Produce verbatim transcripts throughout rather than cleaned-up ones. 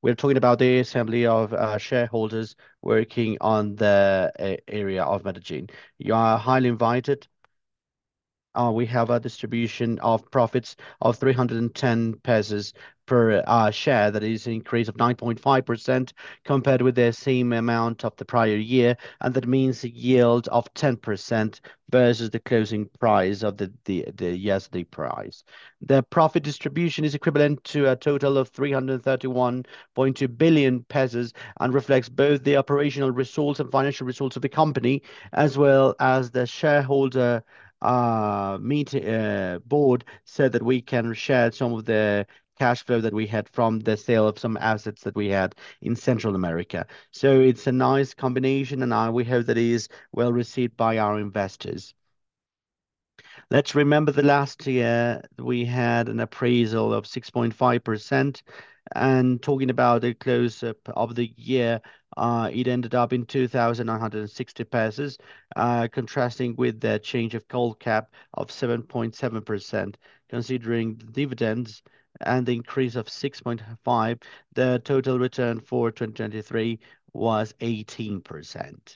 We're talking about the assembly of uh, shareholders working on the uh, area of Medellin. You are highly invited. Uh, we have a distribution of profits of three hundred ten pesos per uh, share. That is an increase of nine point five percent compared with the same amount of the prior year. And that means a yield of ten percent versus the closing price of the, the, the yesterday price. The profit distribution is equivalent to a total of three hundred thirty-one point two billion pesos and reflects both the operational results and financial results of the company, as well as the shareholder uh, meet uh, board said that we can share some of the cash flow that we had from the sale of some assets that we had in Central America. So it's a nice combination, and I, we hope that it is well received by our investors. Let's remember the last year we had an appraisal of six point five percent. And talking about the close up of the year, uh, it ended up in two thousand nine hundred sixty pesos, uh, contrasting with the change of coal cap of seven point seven percent. Considering the dividends and the increase of six point five, the total return for twenty twenty-three was eighteen percent.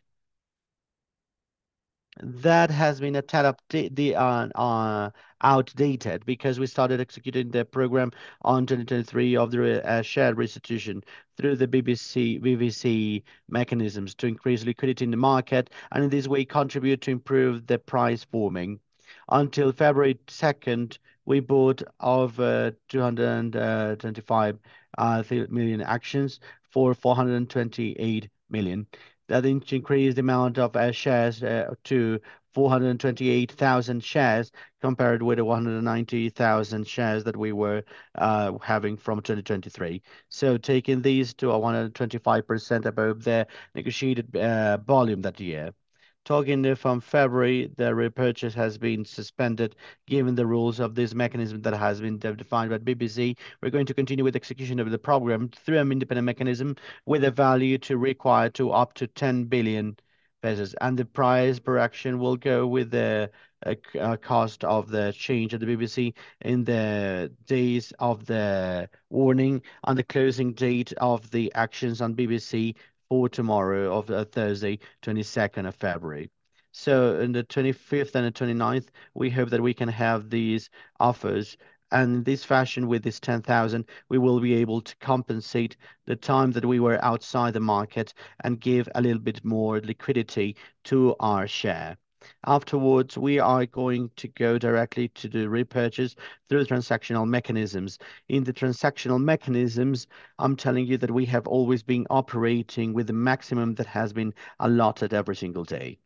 That has been a tad update the uh, uh outdated because we started executing the program on twenty twenty-three of the uh, share restitution through the B B C B V C mechanisms to increase liquidity in the market and in this way contribute to improve the price forming. Until February second, we bought over two hundred twenty-five uh, million actions for four hundred twenty-eight million. That increased the amount of uh, shares uh, to four hundred twenty-eight thousand shares compared with the one hundred ninety thousand shares that we were uh, having from twenty twenty-three. So taking these to a one hundred twenty-five percent above the negotiated uh, volume that year. Talking from February, the repurchase has been suspended given the rules of this mechanism that has been de- defined by B B C. We're going to continue with execution of the program through an independent mechanism with a value to require to up to ten billion pesos. And the price per action will go with the uh, c- uh, cost of the change of the B B C in the days of the warning and the closing date of the actions on B B C for tomorrow of uh, Thursday, twenty-second of February. So in the twenty-fifth and the twenty-ninth, we hope that we can have these offers. And in this fashion, with this ten thousand, we will be able to compensate the time that we were outside the market and give a little bit more liquidity to our share. Afterwards, we are going to go directly to the repurchase through transactional mechanisms. In the transactional mechanisms, I'm telling you that we have always been operating with the maximum that has been allotted every single day.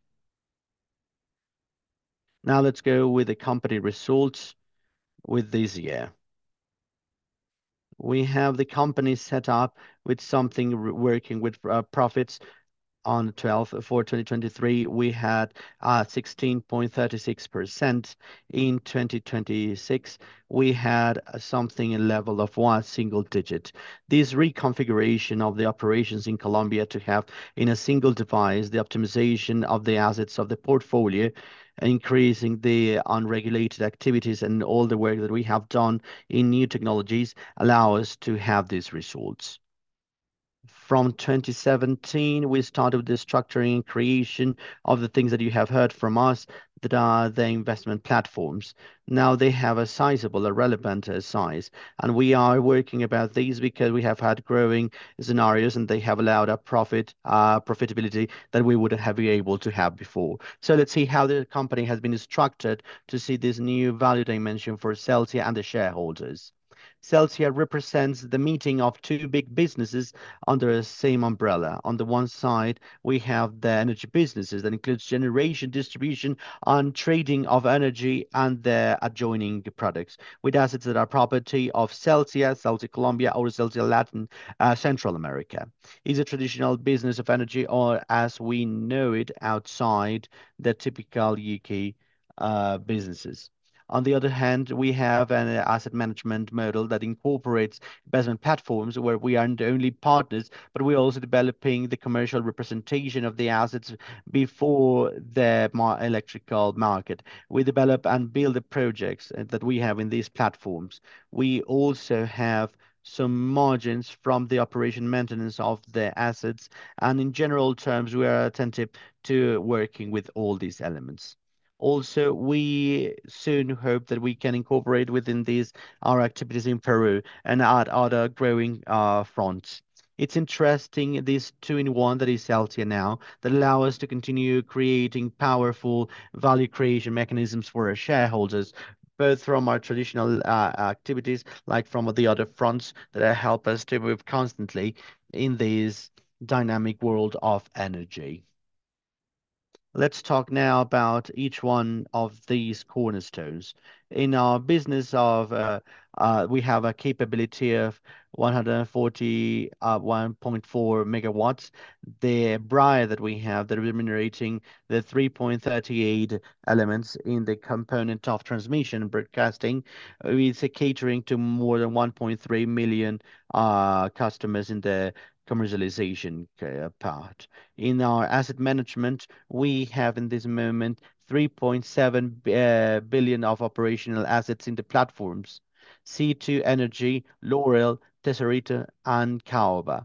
Now let's go with the company results with this year. We have the company set up with something r- working with uh, profits on the twelfth for twenty twenty-three, we had uh, sixteen point three six percent. In twenty twenty-six, we had uh, something in level of one single digit. This reconfiguration of the operations in Colombia to have in a single device the optimization of the assets of the portfolio, increasing the unregulated activities and all the work that we have done in new technologies allow us to have these results. From twenty seventeen, we started the structuring and creation of the things that you have heard from us that are the investment platforms. Now they have a sizable, a relevant uh, size, and we are working about these because we have had growing scenarios and they have allowed a profit, uh, profitability that we wouldn't have been able to have before. So let's see how the company has been structured to see this new value dimension for Celsia and the shareholders. Celsia represents the meeting of two big businesses under the same umbrella. On the one side, we have the energy businesses that includes generation, distribution, and trading of energy and the adjoining products, with assets that are property of Celsia, Celsia Colombia, or Celsia Latin uh, Central America. Is a traditional business of energy, or as we know it outside the typical U K uh, businesses. On the other hand, we have an uh, asset management model that incorporates investment platforms where we aren't only partners, but we're also developing the commercial representation of the assets before the mar electrical market. We develop and build the projects uh, that we have in these platforms. We also have some margins from the operation maintenance of the assets. And in general terms, we are attentive to working with all these elements. Also, we soon hope that we can incorporate within these our activities in Peru and add other growing uh, fronts. It's interesting, this two-in-one that is Celtia now, that allow us to continue creating powerful value creation mechanisms for our shareholders, both from our traditional uh, activities, like from the other fronts that uh, help us to move constantly in this dynamic world of energy. Let's talk now about each one of these cornerstones. In our business of, uh, uh, we have a capability of one hundred forty, uh, one point four megawatts. The Braille that we have, that remunerating the three point three eight elements in the component of transmission and broadcasting, uh, it's a catering to more than one point three million uh, customers in the commercialization uh, part. In our asset management, we have in this moment three point seven uh, billion of operational assets in the platforms, C two Energy, Laurel, Tesorito, and Caoba.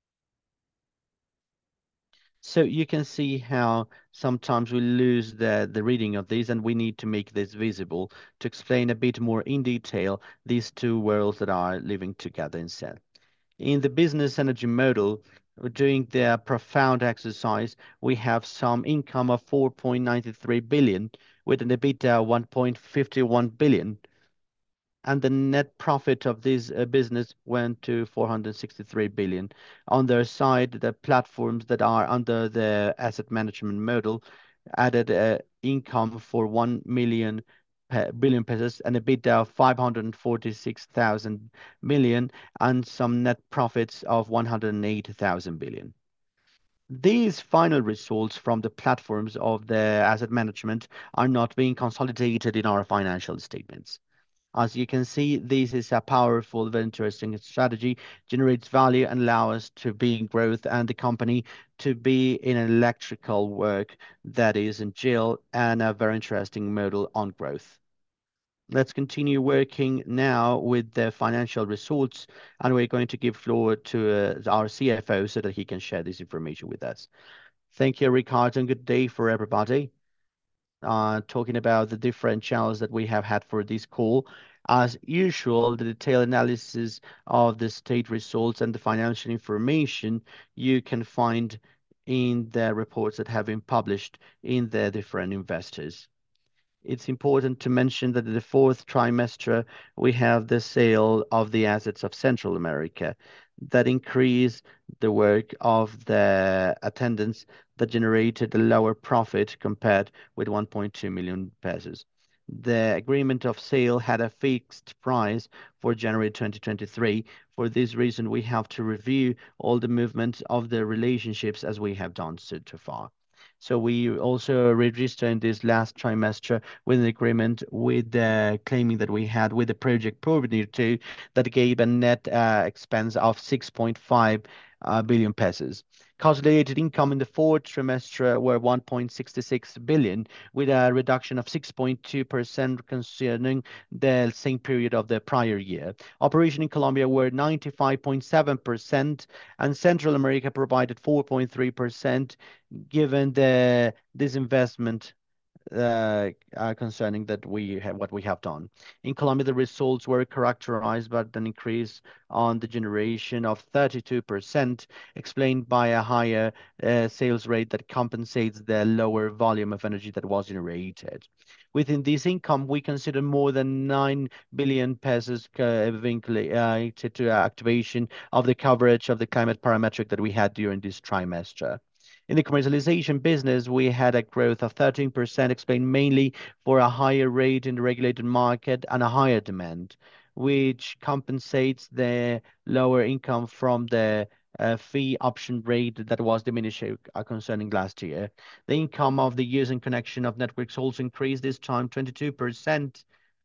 So you can see how sometimes we lose the, the reading of these, and we need to make this visible to explain a bit more in detail these two worlds that are living together instead. In the business energy model, doing the profound exercise, we have some income of four point nine three billion with an EBITDA one point five one billion, and the net profit of this uh, business went to four hundred sixty-three billion. On their side, the platforms that are under the asset management model added uh, income for one million pe- billion pesos and EBITDA of five hundred forty-six thousand million and some net profits of one hundred eighty thousand billion. These final results from the platforms of the asset management are not being consolidated in our financial statements. As you can see, this is a powerful, very interesting strategy, generates value and allow us to be in growth and the company to be in an electrical work that is in jail and a very interesting model on growth. Let's continue working now with the financial results, and we're going to give floor to uh, our C F O so that he can share this information with us. Thank you, Ricardo, and good day for everybody uh, talking about the different channels that we have had for this call. As usual, the detailed analysis of the state results and the financial information you can find in the reports that have been published in the different investors. It's important to mention that in the fourth trimester, we have the sale of the assets of Central America that increase the work of the attendance that generated a lower profit compared with one point two million pesos. The agreement of sale had a fixed price for January twenty twenty-three. For this reason, we have to review all the movements of the relationships as we have done so, so far. So we also registered in this last trimester with an agreement with the claiming that we had with the project Porvenir two that gave a net uh, expense of six point five uh, billion pesos. Consolidated income in the fourth trimester were one point six six billion, with a reduction of six point two percent concerning the same period of the prior year. Operation in Colombia were ninety-five point seven percent, and Central America provided four point three percent, given the disinvestment uh, uh, concerning that we have what we have done. In Colombia, the results were characterized by an increase on the generation of thirty-two percent, explained by a higher uh, sales rate that compensates the lower volume of energy that was generated. Within this income, we consider more than nine billion pesos uh, vinculated to activation of the coverage of the climate parametric that we had during this trimester. In the commercialization business, we had a growth of thirteen percent, explained mainly for a higher rate in the regulated market and a higher demand, which compensates the lower income from the uh, fee option rate that was diminished uh, concerning last year. The income of the use and connection of networks also increased, this time twenty-two percent,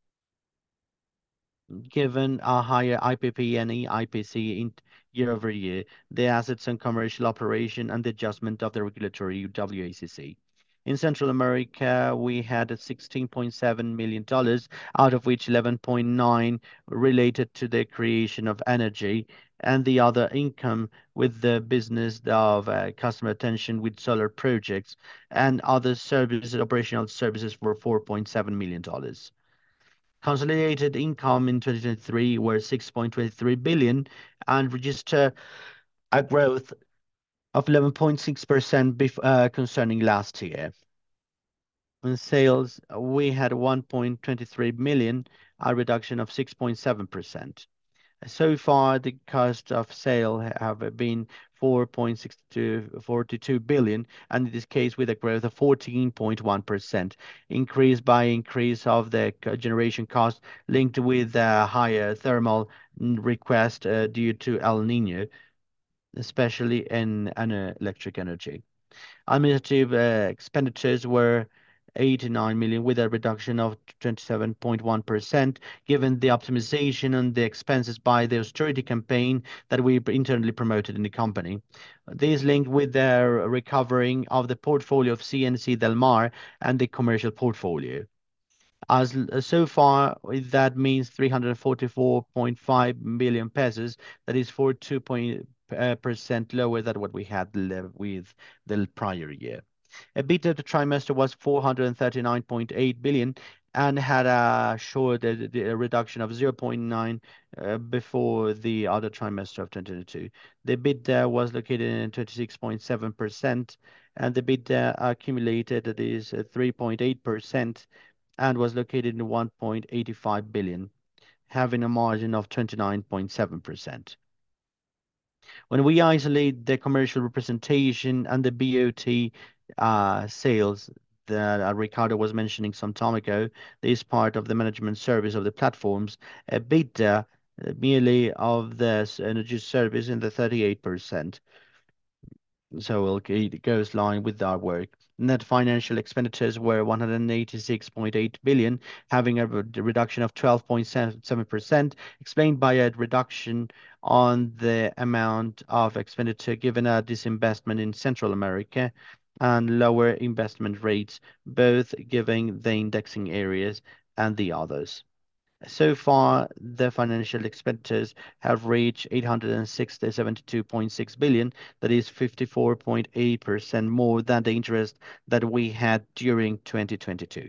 given a higher I P P and I P C in year-over-year, the assets and commercial operation and the adjustment of the regulatory W A C C. In Central America, we had sixteen point seven million dollars, out of which eleven point nine related to the creation of energy, and the other income with the business of uh, customer attention with solar projects and other services, operational services for four point seven million dollars. Consolidated income in twenty twenty-three were six point two three billion and register a growth of eleven point six percent bef- uh, concerning last year. In sales, we had one point two three million, a reduction of six point seven percent. So far, the cost of sale have been four point six two forty-two billion, and in this case, with a growth of fourteen point one percent, increased by increase of the c- generation cost linked with a higher thermal n- request uh, due to El Niño, especially in, in uh, electric energy. Administrative uh, expenditures were eighty-nine million with a reduction of twenty-seven point one percent, given the optimization and the expenses by the austerity campaign that we internally promoted in the company. This linked with the recovering of the portfolio of C N C Del Mar and the commercial portfolio. As l- so far, that means three hundred forty-four point five million pesos. That is forty-two point, uh, percent lower than what we had le- with the prior year. EBITDA of the trimester was four hundred thirty-nine point eight billion and had a short uh, d- a reduction of zero point zero point nine uh, before the other trimester of twenty twenty-two. The EBITDA was located in twenty-six point seven percent, and the EBITDA accumulated that is uh, three point eight percent and was located in one point eight five billion, having a margin of twenty-nine point seven percent. When we isolate the commercial representation and the B O T uh, sales that uh, Ricardo was mentioning some time ago, this part of the management service of the platforms, EBITDA uh, merely of the s- energy service in the thirty-eight percent. So it goes line with our work. Net financial expenditures were one hundred eighty-six point eight billion, having a re- reduction of twelve point seven percent, explained by a reduction on the amount of expenditure given a disinvestment in Central America and lower investment rates, both giving the indexing areas and the others. So far, the financial expenditures have reached eight hundred seventy-two point six billion, that is fifty-four point eight percent more than the interest that we had during twenty twenty-two.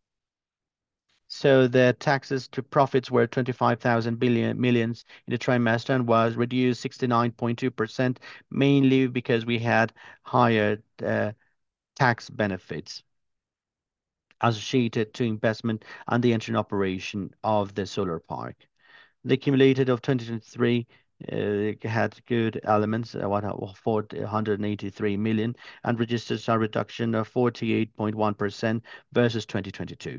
So the taxes to profits were twenty-five thousand billion millions in the trimester and was reduced sixty-nine point two percent, mainly because we had higher uh, tax benefits associated to investment and the entry in operation of the solar park. The accumulated of twenty twenty-three uh, had good elements, uh, what, uh, four hundred eighty-three million, and registers a reduction of forty-eight point one percent versus twenty twenty-two.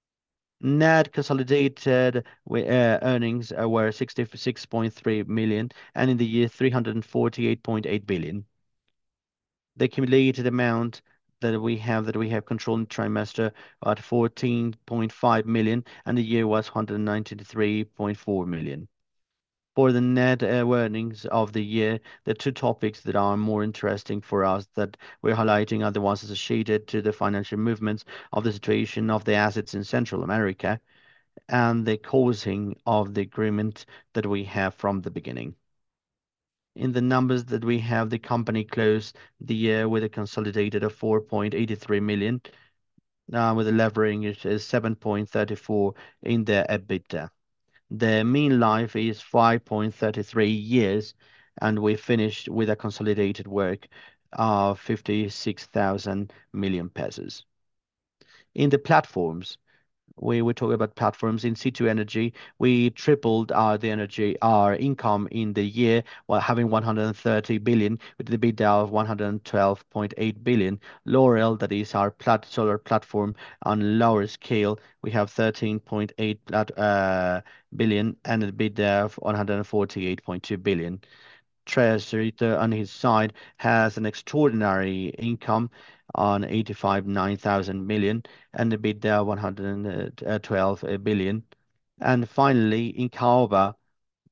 Net consolidated wi- uh, earnings uh, were sixty-six point three million, and in the year three hundred forty-eight point eight billion. The accumulated amount that we have that we have controlled in trimester at fourteen point five million, and the year was one hundred ninety-three point four million. For the net uh, earnings of the year, the two topics that are more interesting for us that we're highlighting are the ones associated to the financial movements of the situation of the assets in Central America and the causing of the agreement that we have from the beginning. In the numbers that we have, the company closed the year with a consolidated of four point eight three million, uh, with a levering is seven point three four in the EBITDA. The mean life is five point three three years, and we finished with a consolidated work of fifty-six thousand million pesos. In the platforms, we were talking about platforms in situ energy. We tripled our the energy, our income in the year while having one hundred thirty billion with the EBITDA of one hundred twelve point eight billion. Laurel, that is our plat solar platform on lower scale, we have thirteen point eight plat uh, billion and an EBITDA of one hundred forty-eight point two billion. Treasury on his side has an extraordinary income on eighty-five nine thousand million and EBITDA one hundred twelve billion. And finally, in Kaoba,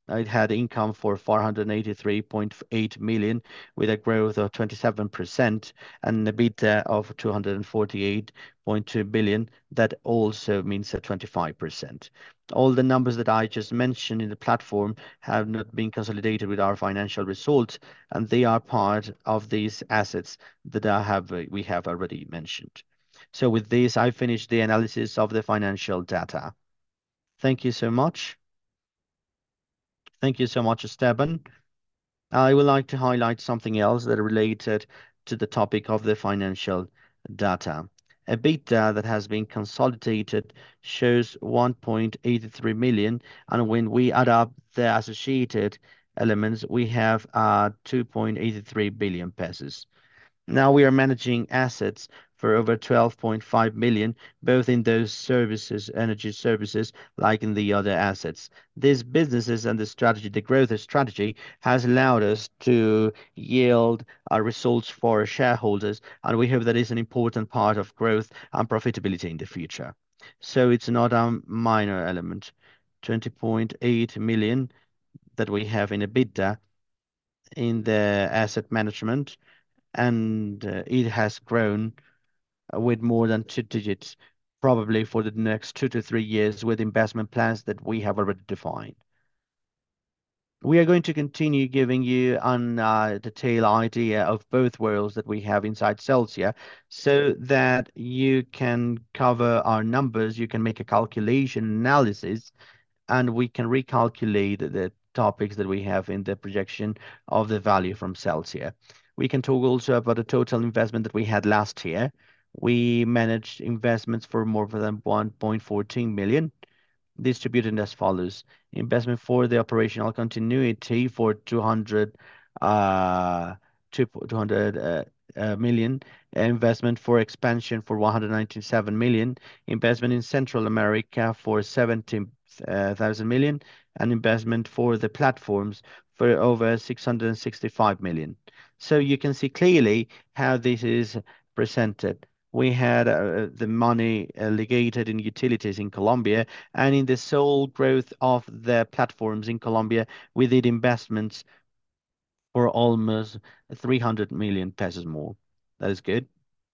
It had income for four hundred eighty-three point eight million with a growth of twenty-seven percent and an EBITDA of two hundred forty-eight point two billion. That also means a twenty-five percent. All the numbers that I just mentioned in the platform have not been consolidated with our financial results, and they are part of these assets that I have uh, we have already mentioned. So with this, I finished the analysis of the financial data. Thank you so much. Thank you so much, Esteban. I would like to highlight something else that related to the topic of the financial data. EBITDA that has been consolidated shows one point eight three million, and when we add up the associated elements, we have uh, two point eight three billion pesos. Now we are managing assets for over twelve point five million, both in those services, energy services, like in the other assets. These businesses and the strategy, the growth strategy, has allowed us to yield our results for shareholders, and we hope that is an important part of growth and profitability in the future. So it's not a minor element. twenty point eight million that we have in EBITDA in the asset management, and uh, it has grown uh, with more than two digits, probably for the next two to three years with investment plans that we have already defined. We are going to continue giving you an uh, detailed idea of both worlds that we have inside Celsia so that you can cover our numbers, you can make a calculation analysis, and we can recalculate the topics that we have in the projection of the value from Celsia. We can talk also about the total investment that we had last year. We managed investments for more than one point one four million, distributed as follows. Investment for the operational continuity for two hundred uh, two, two hundred uh, uh, million, investment for expansion for one hundred ninety-seven million, investment in Central America for seventy thousand million, and investment for the platforms for over six hundred sixty-five million. So you can see clearly how this is presented. We had uh, the money allocated in utilities in Colombia, and in the sole growth of the platforms in Colombia, we did investments for almost three hundred million pesos more. That is good.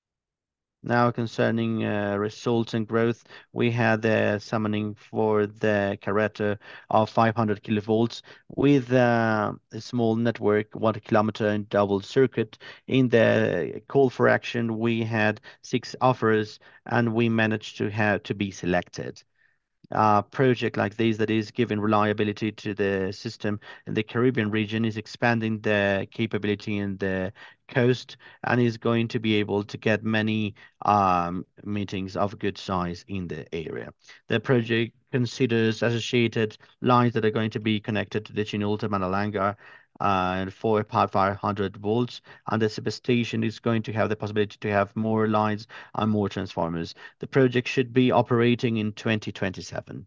Now, concerning uh, results and growth, we had the summoning for the Carretto of five hundred kilovolts with uh, a small network, one kilometer in double circuit. In the call for action, we had six offers, and we managed to have to be selected. A project like this that is giving reliability to the system in the Caribbean region is expanding the capability in the coast and is going to be able to get many um, meetings of good size in the area. The project considers associated lines that are going to be connected to the Chinulta Manalanga uh, and for part five hundred volts, and the substation is going to have the possibility to have more lines and more transformers. The project should be operating in twenty twenty-seven.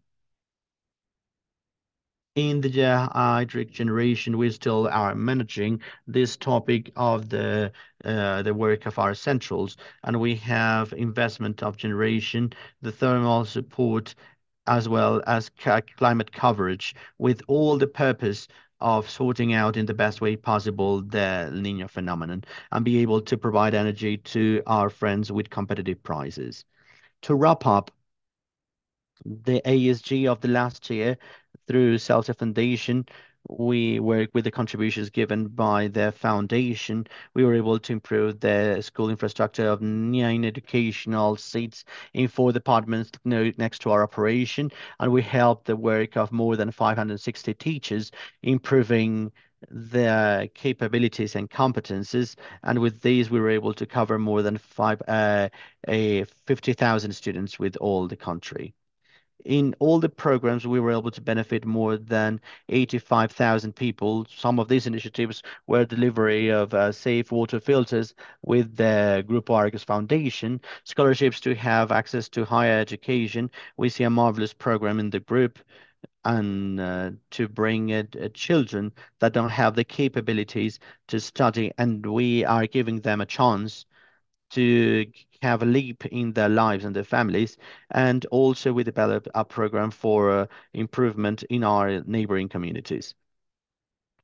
In the uh, hydric generation, we still are managing this topic of the uh, the work of our centrals, and we have investment of generation, the thermal support, as well as ca climate coverage, with all the purpose of sorting out in the best way possible the El Niño phenomenon and be able to provide energy to our friends with competitive prices. To wrap up, the A S G of the last year through Celta Foundation. We work with the contributions given by the foundation. We were able to improve the school infrastructure of nine educational seats in four departments no- next to our operation, and we helped the work of more than five hundred sixty teachers, improving their capabilities and competences. And with these, we were able to cover more than five, uh, a fifty thousand students with all the country. In all the programs, we were able to benefit more than eighty-five thousand people. Some of these initiatives were delivery of uh, safe water filters with the Grupo Argos Foundation, scholarships to have access to higher education. We see a marvelous program in the group and uh, to bring uh, uh, children that don't have the capabilities to study, and we are giving them a chance to have a leap in their lives and their families. And also we developed a program for uh, improvement in our neighboring communities.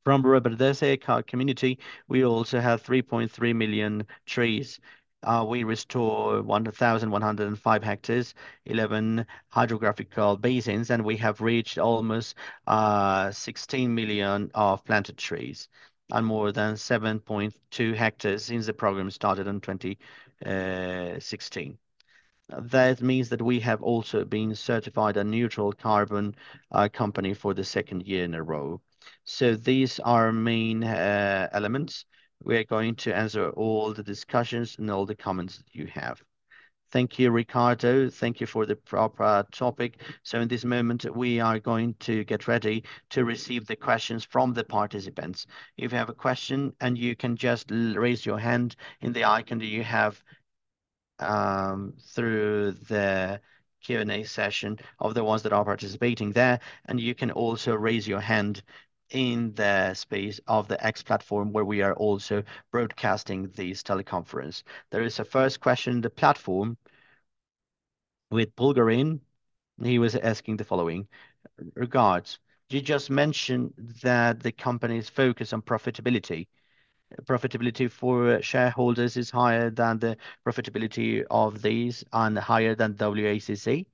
From Riberdese community, we also have three point three million trees. Uh, we restore one thousand one hundred five hectares, eleven hydrographical basins, and we have reached almost uh, sixteen million of planted trees and more than seven point two hectares since the program started in twenty sixteen. That means that we have also been certified a neutral carbon uh, company for the second year in a row. So these are main uh, elements. We're going to answer all the discussions and all the comments that you have. Thank you, Ricardo. Thank you for the proper topic. So in this moment, we are going to get ready to receive the questions from the participants. If you have a question, and you can just raise your hand in the icon that you have um, through the Q and A session of the ones that are participating there. And you can also raise your hand in the space of the X platform where we are also broadcasting this teleconference. There is a first question in the platform with Bulgarin. He was asking the following. Regards, you just mentioned that the company's focus on profitability profitability for shareholders is higher than the profitability of these and higher than W A C C?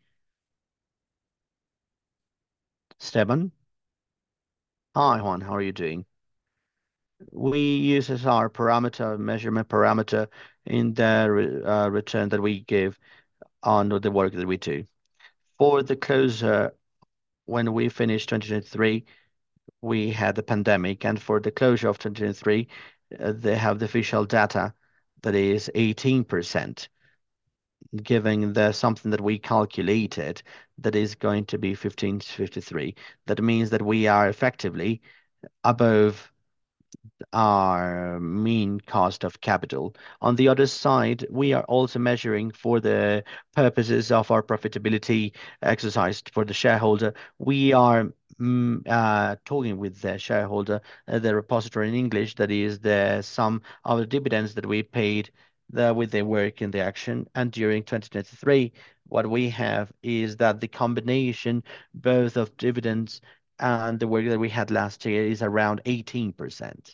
Esteban? Hi, Juan. How are you doing? We use as our parameter, measurement parameter in the re- uh, return that we give on the work that we do. For the closure, when we finished twenty twenty-three, we had the pandemic, and for the closure of twenty twenty-three, uh, they have the official data that is eighteen percent. Giving the something that we calculated that is going to be fifteen fifty-three. That means that we are effectively above our mean cost of capital. On the other side, we are also measuring for the purposes of our profitability exercise for the shareholder. We are mm, uh, talking with the shareholder, uh, the repository in English, that is the sum of the dividends that we paid the, with the work in the action. And during twenty twenty-three, what we have is that the combination both of dividends and the work that we had last year is around eighteen percent.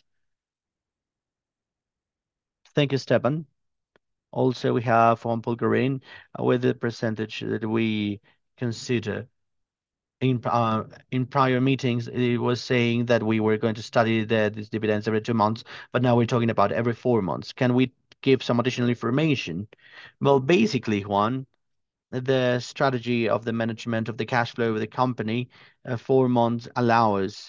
Thank you, Stepan. Also, we have from Bulgarian uh, with the percentage that we consider in uh, in prior meetings. It was saying that we were going to study the these dividends every two months, but now we're talking about every four months. Can we give some additional information? Well, basically, Juan, the strategy of the management of the cash flow of the company, uh, four months allow us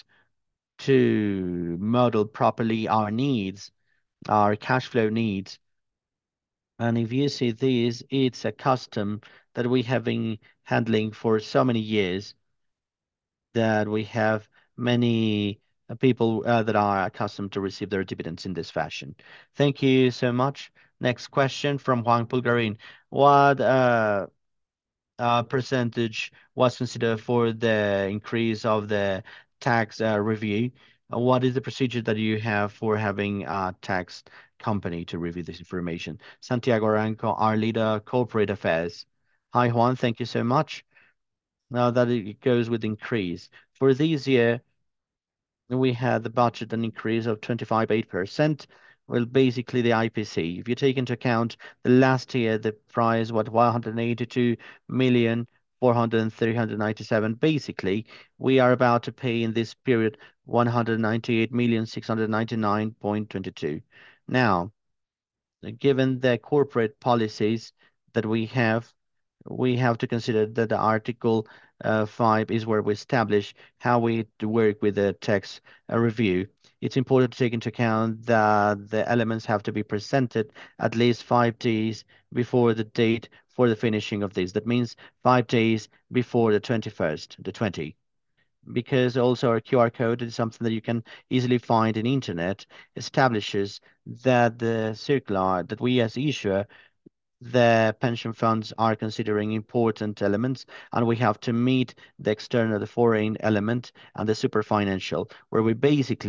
to model properly our needs, our cash flow needs. And if you see this, it's a custom that we have been handling for so many years that we have many uh, people uh, that are accustomed to receive their dividends in this fashion. Thank you so much. Next question from Juan Pulgarin. What uh, uh, percentage was considered for the increase of the tax uh, review? Uh, What is the procedure that you have for having a tax company to review this information? Santiago Aranco, our leader, corporate affairs. Hi, Juan. Thank you so much. Now that it goes with increase. For this year, we had the budget an increase of twenty-five point eight percent. Well, basically the I P C. If you take into account the last year, the price was one hundred eighty-two million four hundred three hundred ninety-seven. Basically, we are about to pay in this period one hundred ninety-eight million six hundred ninety-nine point two two. Now, given the corporate policies that we have, we have to consider that the Article uh, five is where we establish how we to work with the tax uh, review. It's important to take into account that the elements have to be presented at least five days before the date for the finishing of this. That means five days before the twenty-first, the twentieth, because also our Q R code is something that you can easily find in internet, establishes that the circular that we as issuer, the pension funds are considering important elements, and we have to meet the external, the foreign element, and the super financial, where we basically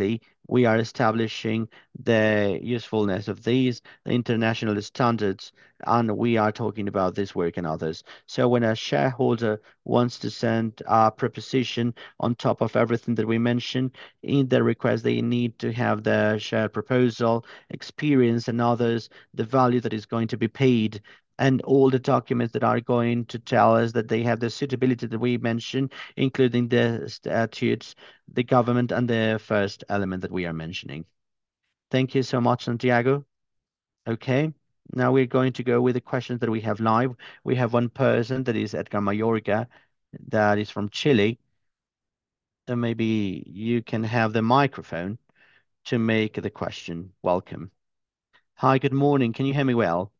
We are establishing the usefulness of these, the international standards, and we are talking about this work and others. So when a shareholder wants to send a proposition on top of everything that we mentioned in the request, they need to have the share proposal, experience, and others, the value that is going to be paid, and all the documents that are going to tell us that they have the suitability that we mentioned, including the statutes, the government, and the first element that we are mentioning. Thank you so much, Santiago. Okay. Now we're going to go with the questions that we have live. We have one person that is Edgar Mayorga, that is from Chile. So maybe you can have the microphone to make the question. Welcome. Hi, good morning. Can you hear me well?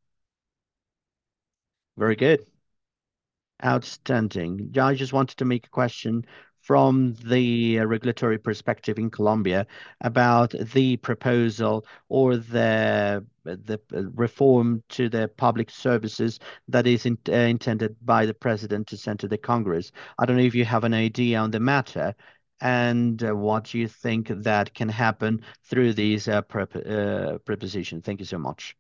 Very good. Outstanding. Yeah, I just wanted to make a question from the uh, regulatory perspective in Colombia about the proposal or the the uh, reform to the public services that is in, uh, intended by the president to send to the Congress. I don't know if you have an idea on the matter and uh, what you think that can happen through these uh, prop uh, propositions. Thank you so much.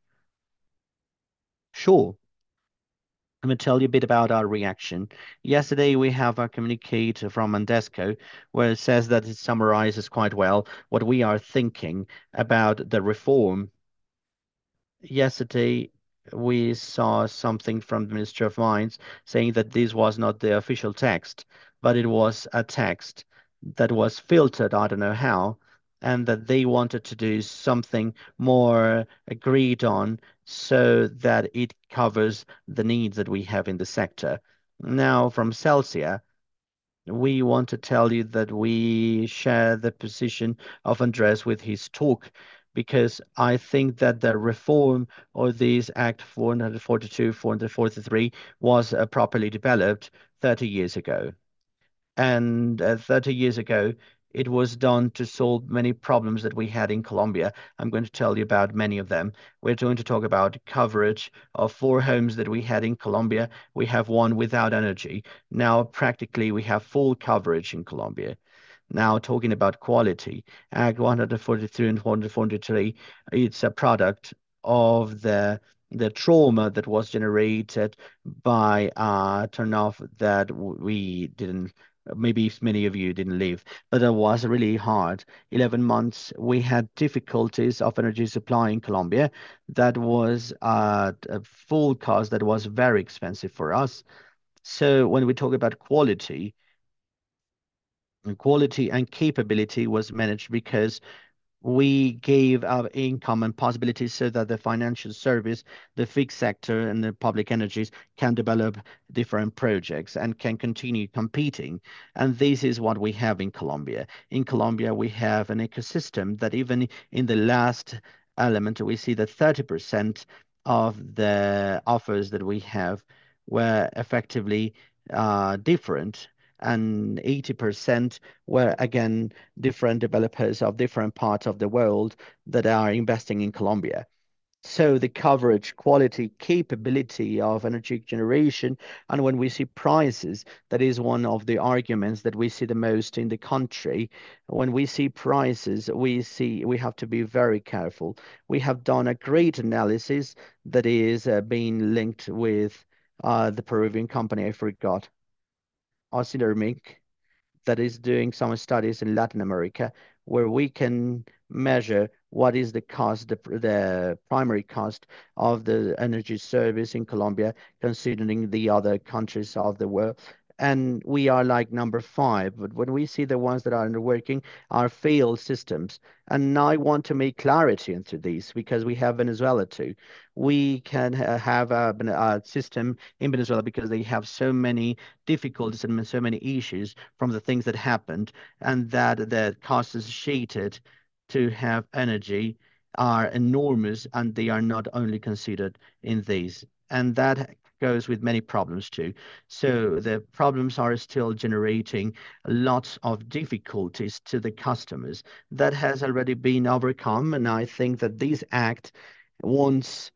Sure. Let me tell you a bit about our reaction. Yesterday, we have a communique from Andesco where it says that it summarizes quite well what we are thinking about the reform. Yesterday, we saw something from the Ministry of Mines saying that this was not the official text, but it was a text that was filtered, I don't know how, and that they wanted to do something more agreed on so that it covers the needs that we have in the sector. Now, from Celsia, we want to tell you that we share the position of Andres with his talk, because I think that the reform or this Act four forty-two, four forty-three was uh, properly developed thirty years ago. And uh, thirty years ago, it was done to solve many problems that we had in Colombia. I'm going to tell you about many of them. We're going to talk about coverage of four homes that we had in Colombia. We have one without energy. Now, practically, we have full coverage in Colombia. Now, talking about quality, Act one forty-three and one forty-three, it's a product of the the trauma that was generated by a turnoff that we didn't, maybe many of you didn't live, but it was really hard. eleven months, we had difficulties of energy supply in Colombia. That was at a full cost that was very expensive for us. So when we talk about quality, and quality and capability was managed because we gave our income and possibilities so that the financial service, the fixed sector, and the public energies can develop different projects and can continue competing. And this is what we have in Colombia. In Colombia, we have an ecosystem that even in the last element, we see that thirty percent of the offers that we have were effectively uh, different, and eighty percent were again different developers of different parts of the world that are investing in Colombia. So the coverage, quality, capability of energy generation, and when we see prices, that is one of the arguments that we see the most in the country. When we see prices, we see we have to be very careful. We have done a great analysis that is uh, being linked with uh, the Peruvian company, I forgot, Arcelormittal, that is doing some studies in Latin America where we can measure what is the cost, the, the primary cost of the energy service in Colombia, considering the other countries of the world. And we are like number five, but when we see the ones that are working are failed systems. And I want to make clarity into these because we have Venezuela too. We can ha have a, a system in Venezuela because they have so many difficulties and so many issues from the things that happened, and that the costs associated to have energy are enormous, and they are not only considered in these. And that goes with many problems too. So the problems are still generating lots of difficulties to the customers. That has already been overcome, and I think that this act wants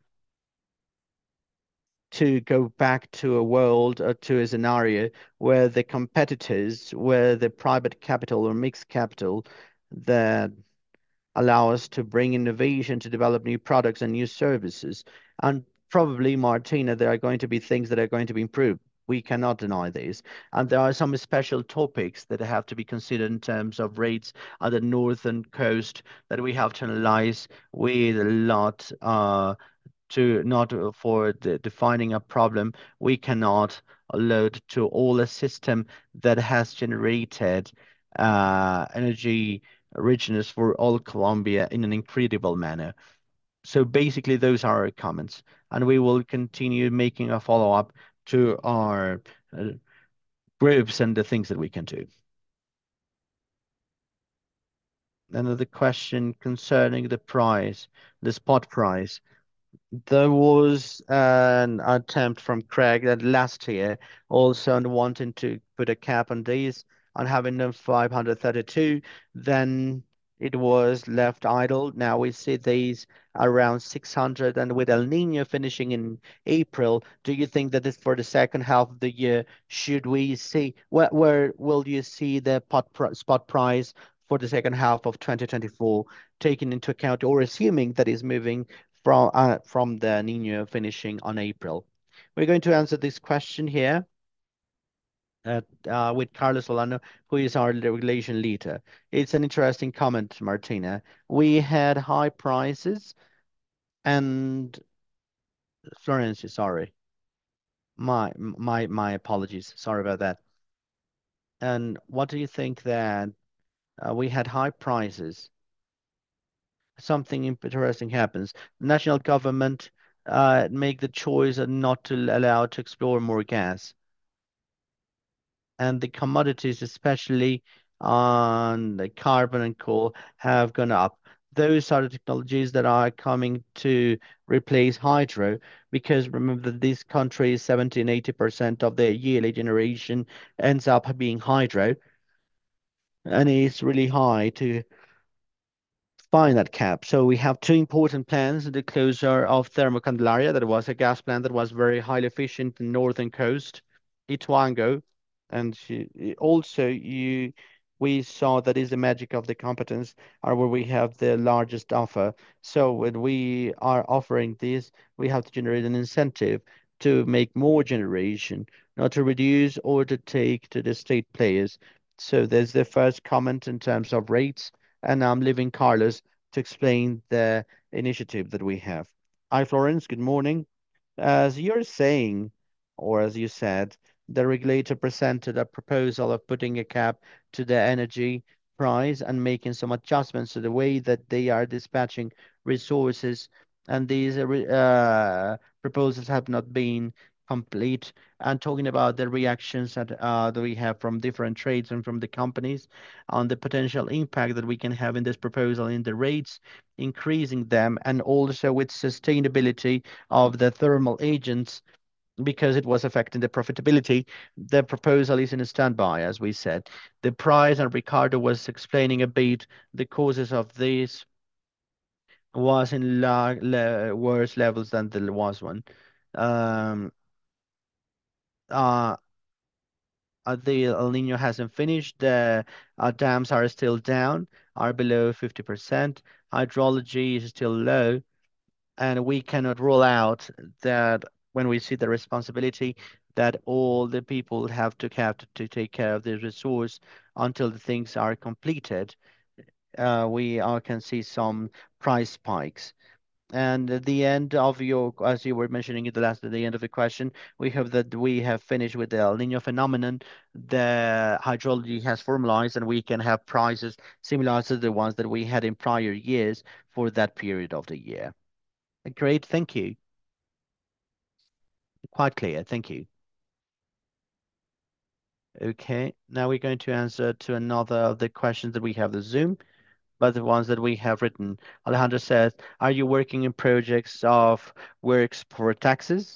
to go back to a world or to a scenario where the competitors, where the private capital or mixed capital, that allow us to bring innovation, to develop new products and new services. And probably, Martina, there are going to be things that are going to be improved. We cannot deny this. And there are some special topics that have to be considered in terms of rates on the northern coast that we have to analyze with a lot uh, to not uh, for the, defining a problem. We cannot load to all a system that has generated uh, energy richness for all Colombia in an incredible manner. So basically, those are our comments, and we will continue making a follow up to our uh, groups and the things that we can do. Another question concerning the price, the spot price. There was an attempt from Craig that last year also on wanting to put a cap on these on having them five hundred thirty-two. Then it was left idle. Now we see these around six hundred, and with El Nino finishing in April, do you think that this for the second half of the year, should we see where, where will you see the pot pr spot price for the second half of twenty twenty-four, taking into account or assuming that is moving from uh, from the Nino finishing on April? We're going to answer this question here uh, uh, with Carlos Solano, who is our regulation leader. It's an interesting comment, Martina. We had high prices and Florence, sorry, my my my apologies. Sorry about that. And what do you think that uh, we had high prices? Something interesting happens. The national government uh, make the choice not to allow to explore more gas, and the commodities, especially on the carbon and coal, have gone up. Those are the technologies that are coming to replace hydro, because remember that this country, seventy and eighty percent of their yearly generation ends up being hydro, and it's really high to find that cap. So we have two important plants: the closure of Thermocandelaria, that was a gas plant that was very highly efficient in the northern coast, Ituango, and she- also you we saw that is the magic of the competence are where we have the largest offer. So when we are offering this, we have to generate an incentive to make more generation, not to reduce or to take to the state players. So there's the first comment in terms of rates, and I'm leaving Carlos to explain the initiative that we have. Hi, Florence. Good morning. As you're saying, or as you said, the regulator presented a proposal of putting a cap to the energy price and making some adjustments to the way that they are dispatching resources. And these uh, re- uh, proposals have not been complete. And talking about the reactions that, uh, that we have from different trades and from the companies on the potential impact that we can have in this proposal in the rates, increasing them, and also with sustainability of the thermal agents because it was affecting the profitability. The proposal is in a standby, as we said. The price, and Ricardo was explaining a bit the causes of this, was in la le worse levels than the was one. Um, uh, uh, the El Nino hasn't finished. The uh, dams are still down, are below fifty percent. Hydrology is still low, and we cannot rule out that when we see the responsibility that all the people have to have to, to take care of the resource until the things are completed, uh, we uh, can see some price spikes. And at the end of your, as you were mentioning at the last, at the end of the question, we hope that we have finished with the El Nino phenomenon. The hydrology has formalized, and we can have prices similar to the ones that we had in prior years for that period of the year. Great, thank you. Quite clear, thank you. Okay, now we're going to answer to another of the questions that we have the Zoom, but the ones that we have written. Alejandro says, are you working in projects of works for taxes?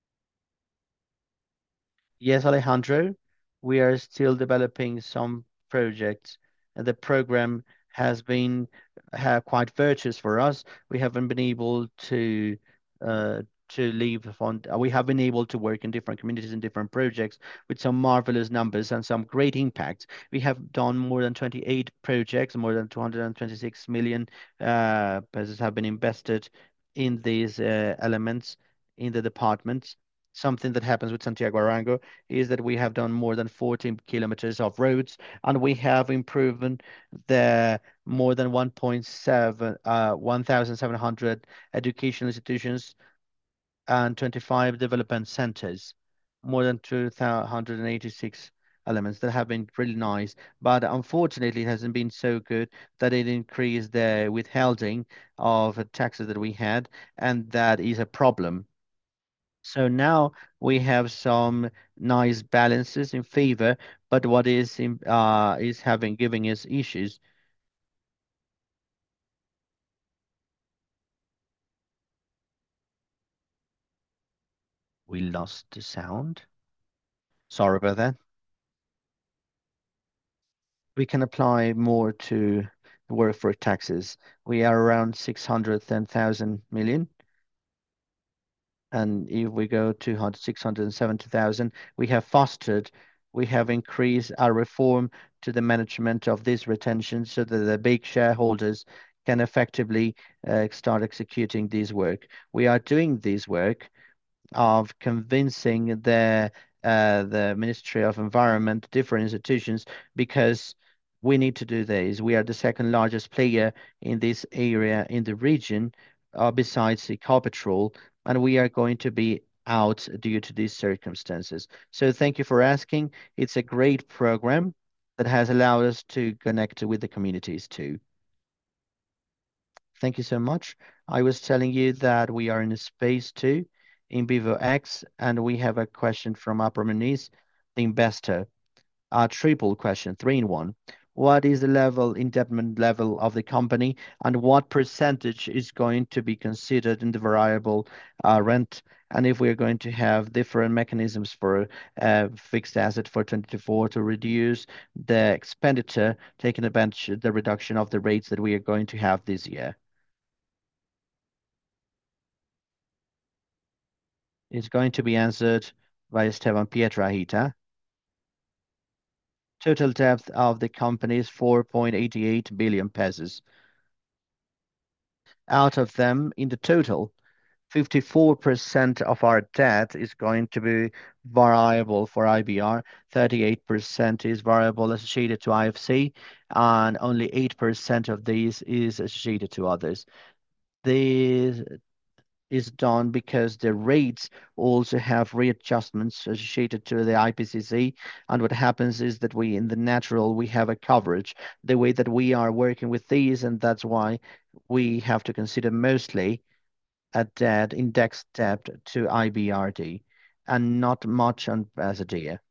Yes, Alejandro, we are still developing some projects, and the program has been uh, quite virtuous for us. We haven't been able to uh, to leave the fund. uh, We have been able to work in different communities and different projects with some marvelous numbers and some great impact. We have done more than twenty-eight projects, more than two hundred twenty-six million uh, pesos have been invested in these uh, elements in the departments. Something that happens with Santiago Arango is that we have done more than fourteen kilometers of roads, and we have improved the more than one point seven, uh, one thousand seven hundred educational institutions and twenty-five development centers, more than two hundred eighty-six elements that have been really nice. But unfortunately, it hasn't been so good that it increased the withholding of taxes that we had, and that is a problem. So now we have some nice balances in favor, but what is in, uh, is having giving us issues. We lost the sound. Sorry about that. We can apply more to the workforce taxes. We are around six hundred ten thousand million. And if we go to six hundred seventy thousand, we have fostered, we have increased our reform to the management of this retention so that the big shareholders can effectively uh, start executing this work. We are doing this work of convincing the uh, the Ministry of Environment, different institutions, because we need to do this. We are the second largest player in this area in the region, uh, besides the Ecopetrol, and we are going to be out due to these circumstances. So thank you for asking. It's a great program that has allowed us to connect with the communities too. Thank you so much. I was telling you that we are in a space two in Vivo X, and we have a question from Upper Muniz, the investor. A triple question, three in one. What is the level, indebtedness level of the company, and what percentage is going to be considered in the variable uh, rent? And if we are going to have different mechanisms for uh, fixed asset for twenty twenty-four to reduce the expenditure, taking advantage of the reduction of the rates that we are going to have this year. Is going to be answered by Esteban Pietrahita. Total debt of the company is four point eight eight billion pesos. Out of them, in the total, fifty-four percent of our debt is going to be variable for I B R, thirty-eight percent is variable associated to I F C, and only eight percent of these is associated to others. These is done because the rates also have readjustments associated to the I P C C. And what happens is that we, in the natural, we have a coverage the way that we are working with these, and that's why we have to consider mostly a debt, index debt to I B R D, and not much on Basadea.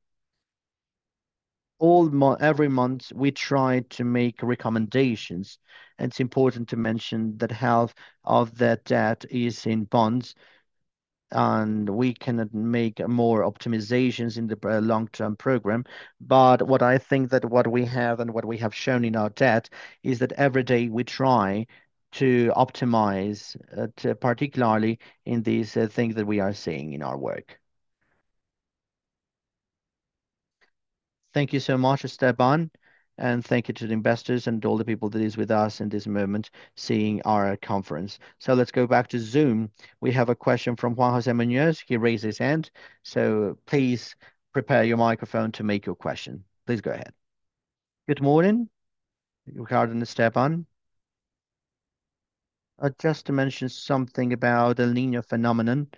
All mo every month we try to make recommendations. It's important to mention that half of that debt is in bonds, and we can make more optimizations in the uh, long-term program. But what I think that what we have and what we have shown in our debt is that every day we try to optimize, uh, to particularly in these uh, things that we are seeing in our work. Thank you so much, Esteban, and thank you to the investors and all the people that is with us in this moment seeing our conference. So let's go back to Zoom. We have a question from Juan Jose Munoz. He raised his hand. So please prepare your microphone to make your question. Please go ahead. Good morning, Ricardo and Esteban. Uh, just to mention something about El Nino phenomenon,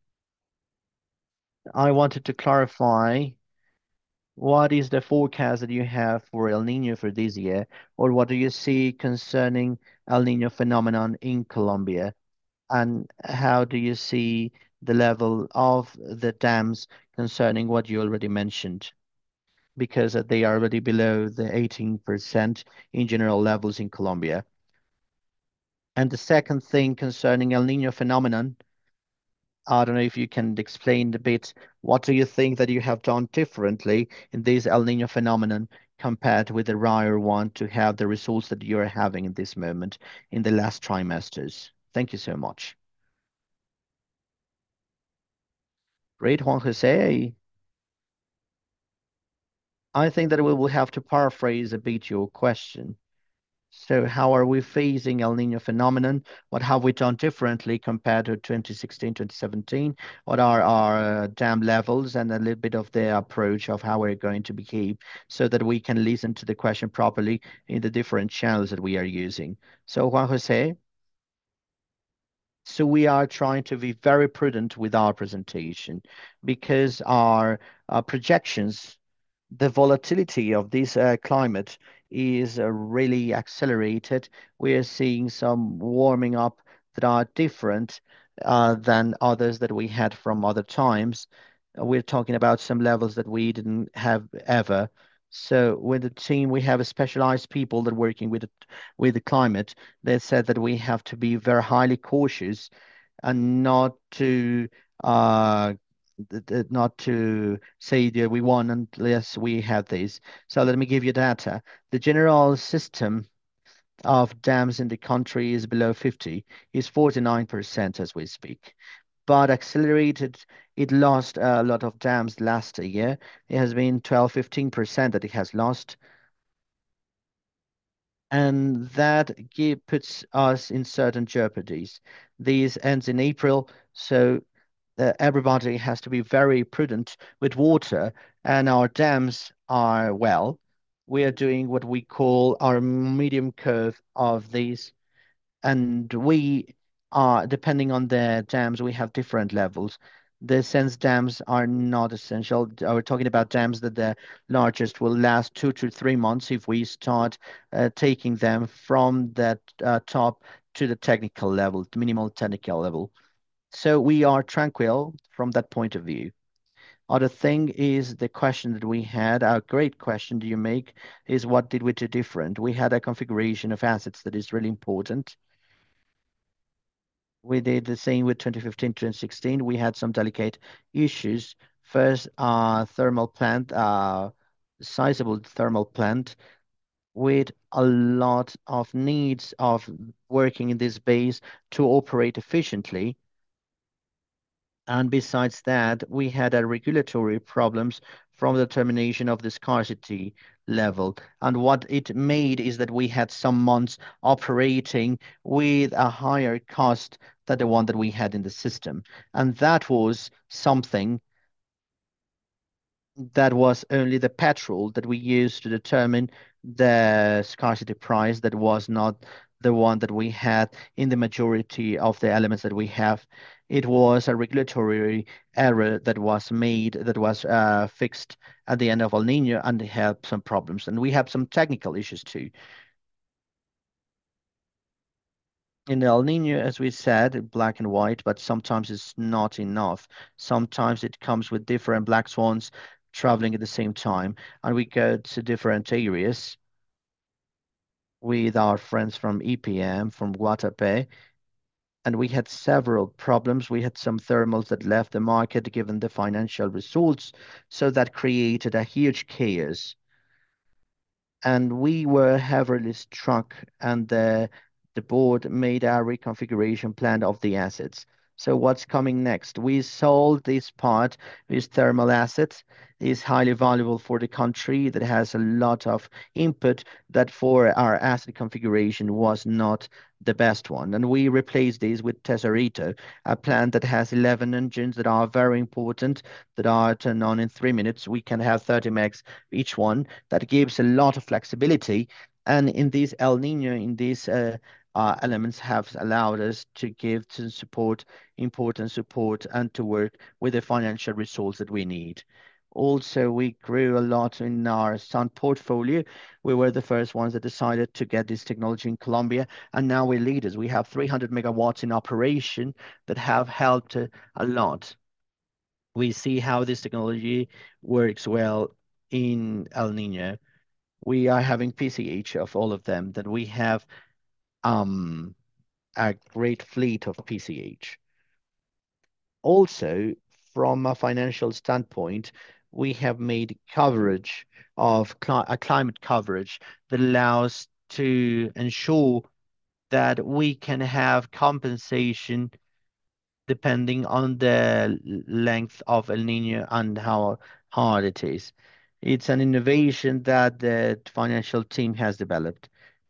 I wanted to clarify what is the forecast that you have for El Nino for this year, or what do you see concerning El Nino phenomenon in Colombia? And how do you see the level of the dams concerning what you already mentioned? Because uh, they are already below the eighteen percent in general levels in Colombia. And the second thing concerning El Nino phenomenon, I don't know if you can explain a bit, what do you think that you have done differently in this El Nino phenomenon compared with the prior one to have the results that you're having in this moment in the last trimesters? Thank you so much. Great, Juan Jose. I think that we will have to paraphrase a bit your question. So how are we facing El Nino phenomenon? What have we done differently compared to twenty sixteen, twenty seventeen? What are our uh, dam levels and a little bit of the approach of how we're going to behave so that we can listen to the question properly in the different channels that we are using. So Juan Jose, so we are trying to be very prudent with our presentation because our, our projections, the volatility of this uh, climate is uh, really accelerated. We are seeing some warming up that are different uh, than others that we had from other times. Uh, We're talking about some levels that we didn't have ever. So with the team, we have a specialized people that working with it, with the climate. They said that we have to be very highly cautious and not to uh th- th- not to say that we won unless we have this. So let me give you data. The general system of dams in the country is below fifty, is forty-nine percent as we speak. But accelerated, it lost a lot of dams last year. It has been twelve, fifteen percent that it has lost. And that give, puts us in certain jeopardies. These ends in April, so uh, everybody has to be very prudent with water, and our dams are well. We are doing what we call our medium curve of these, and we are depending on the dams, we have different levels. The sense dams are not essential. Uh, We're talking about dams that the largest will last two to three months if we start uh, taking them from that uh, top to the technical level, the minimal technical level. So we are tranquil from that point of view. Other thing is the question that we had, a great question do you make, is what did we do different? We had a configuration of assets that is really important. We did the same with twenty fifteen, twenty sixteen. We had some delicate issues. First, uh, thermal plant, uh, sizable thermal plant with a lot of needs of working in this base to operate efficiently. And besides that, we had a regulatory problems from the termination of the scarcity level. And what it made is that we had some months operating with a higher cost than the one that we had in the system. And that was something that was only the petrol that we used to determine the scarcity price that was not the one that we had in the majority of the elements that we have. It was a regulatory error that was made, that was uh, fixed at the end of El Nino, and it had some problems. And we have some technical issues too. In El Nino, as we said, black and white, but sometimes it's not enough. Sometimes it comes with different black swans traveling at the same time, and we go to different areas with our friends from E P M, from Guatapé, and we had several problems. We had some thermals that left the market given the financial results, so that created a huge chaos, and we were heavily struck, and the the board made a reconfiguration plan of the assets. So what's coming next? We sold this part, this thermal asset is highly valuable for the country that has a lot of input that for our asset configuration was not the best one. And we replaced this with Tesorito, a plant that has eleven engines that are very important, that are turned on in three minutes. We can have thirty megs each one. That gives a lot of flexibility. And in this El Nino, in these uh, uh, elements have allowed us to give to support, important support, and to work with the financial results that we need. Also, we grew a lot in our sun portfolio. We were the first ones that decided to get this technology in Colombia, and now we're leaders. We have three hundred megawatts in operation that have helped uh, a lot. We see how this technology works well in El Nino. We are having P C H of all of them, that we have um, a great fleet of P C H. Also, from a financial standpoint, we have made coverage of cli a climate coverage that allows to ensure that we can have compensation depending on the length of El Niño and how hard it is. It's an innovation that the financial team has developed.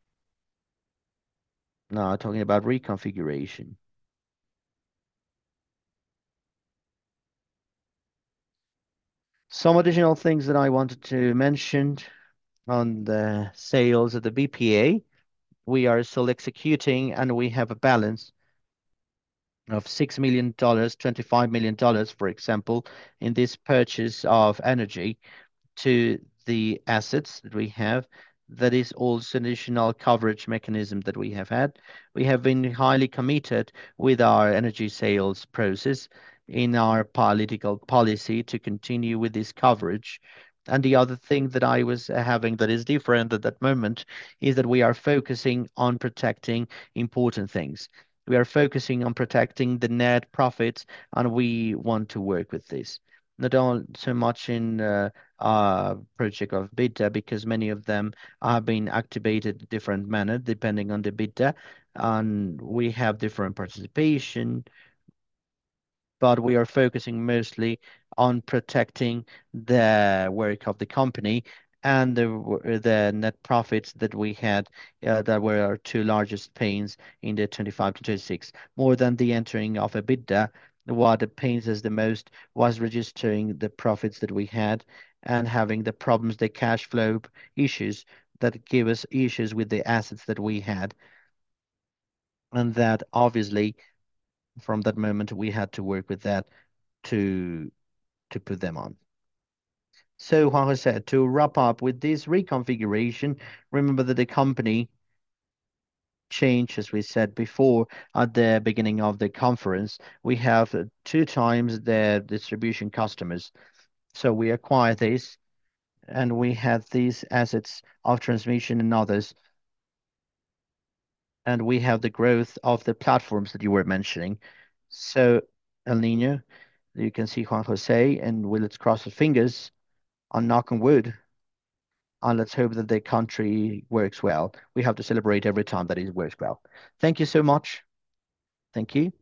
Now, talking about reconfiguration. Some additional things that I wanted to mention on the sales of the B P A. We are still executing and we have a balance of six million dollars, twenty-five million dollars, for example, in this purchase of energy to the assets that we have. That is also an additional coverage mechanism that we have had. We have been highly committed with our energy sales process in our political policy to continue with this coverage. And the other thing that I was uh, having that is different at that moment is that we are focusing on protecting important things. We are focusing on protecting the net profits, and we want to work with this. Not all so much in uh, uh, project of beta because many of them are being activated different manner depending on the beta, and we have different participation, but we are focusing mostly on protecting the work of the company and the w- the net profits that we had uh, that were our two largest pains in the twenty-five to twenty-six, more than the entering of EBITDA. What pains us the most was registering the profits that we had and having the problems, the cash flow issues that give us issues with the assets that we had. And that obviously from that moment we had to work with that to to put them on. So, Juan Jose, to wrap up with this reconfiguration, remember that the company changed, as we said before at the beginning of the conference. We have uh, two times the distribution customers. So we acquired this and we had these assets of transmission and others. And we have the growth of the platforms that you were mentioning. So, El Nino, you can see Juan Jose, and we let's cross our fingers on knock on wood and let's hope that the country works well. We have to celebrate every time that it works well. Thank you so much. Thank you.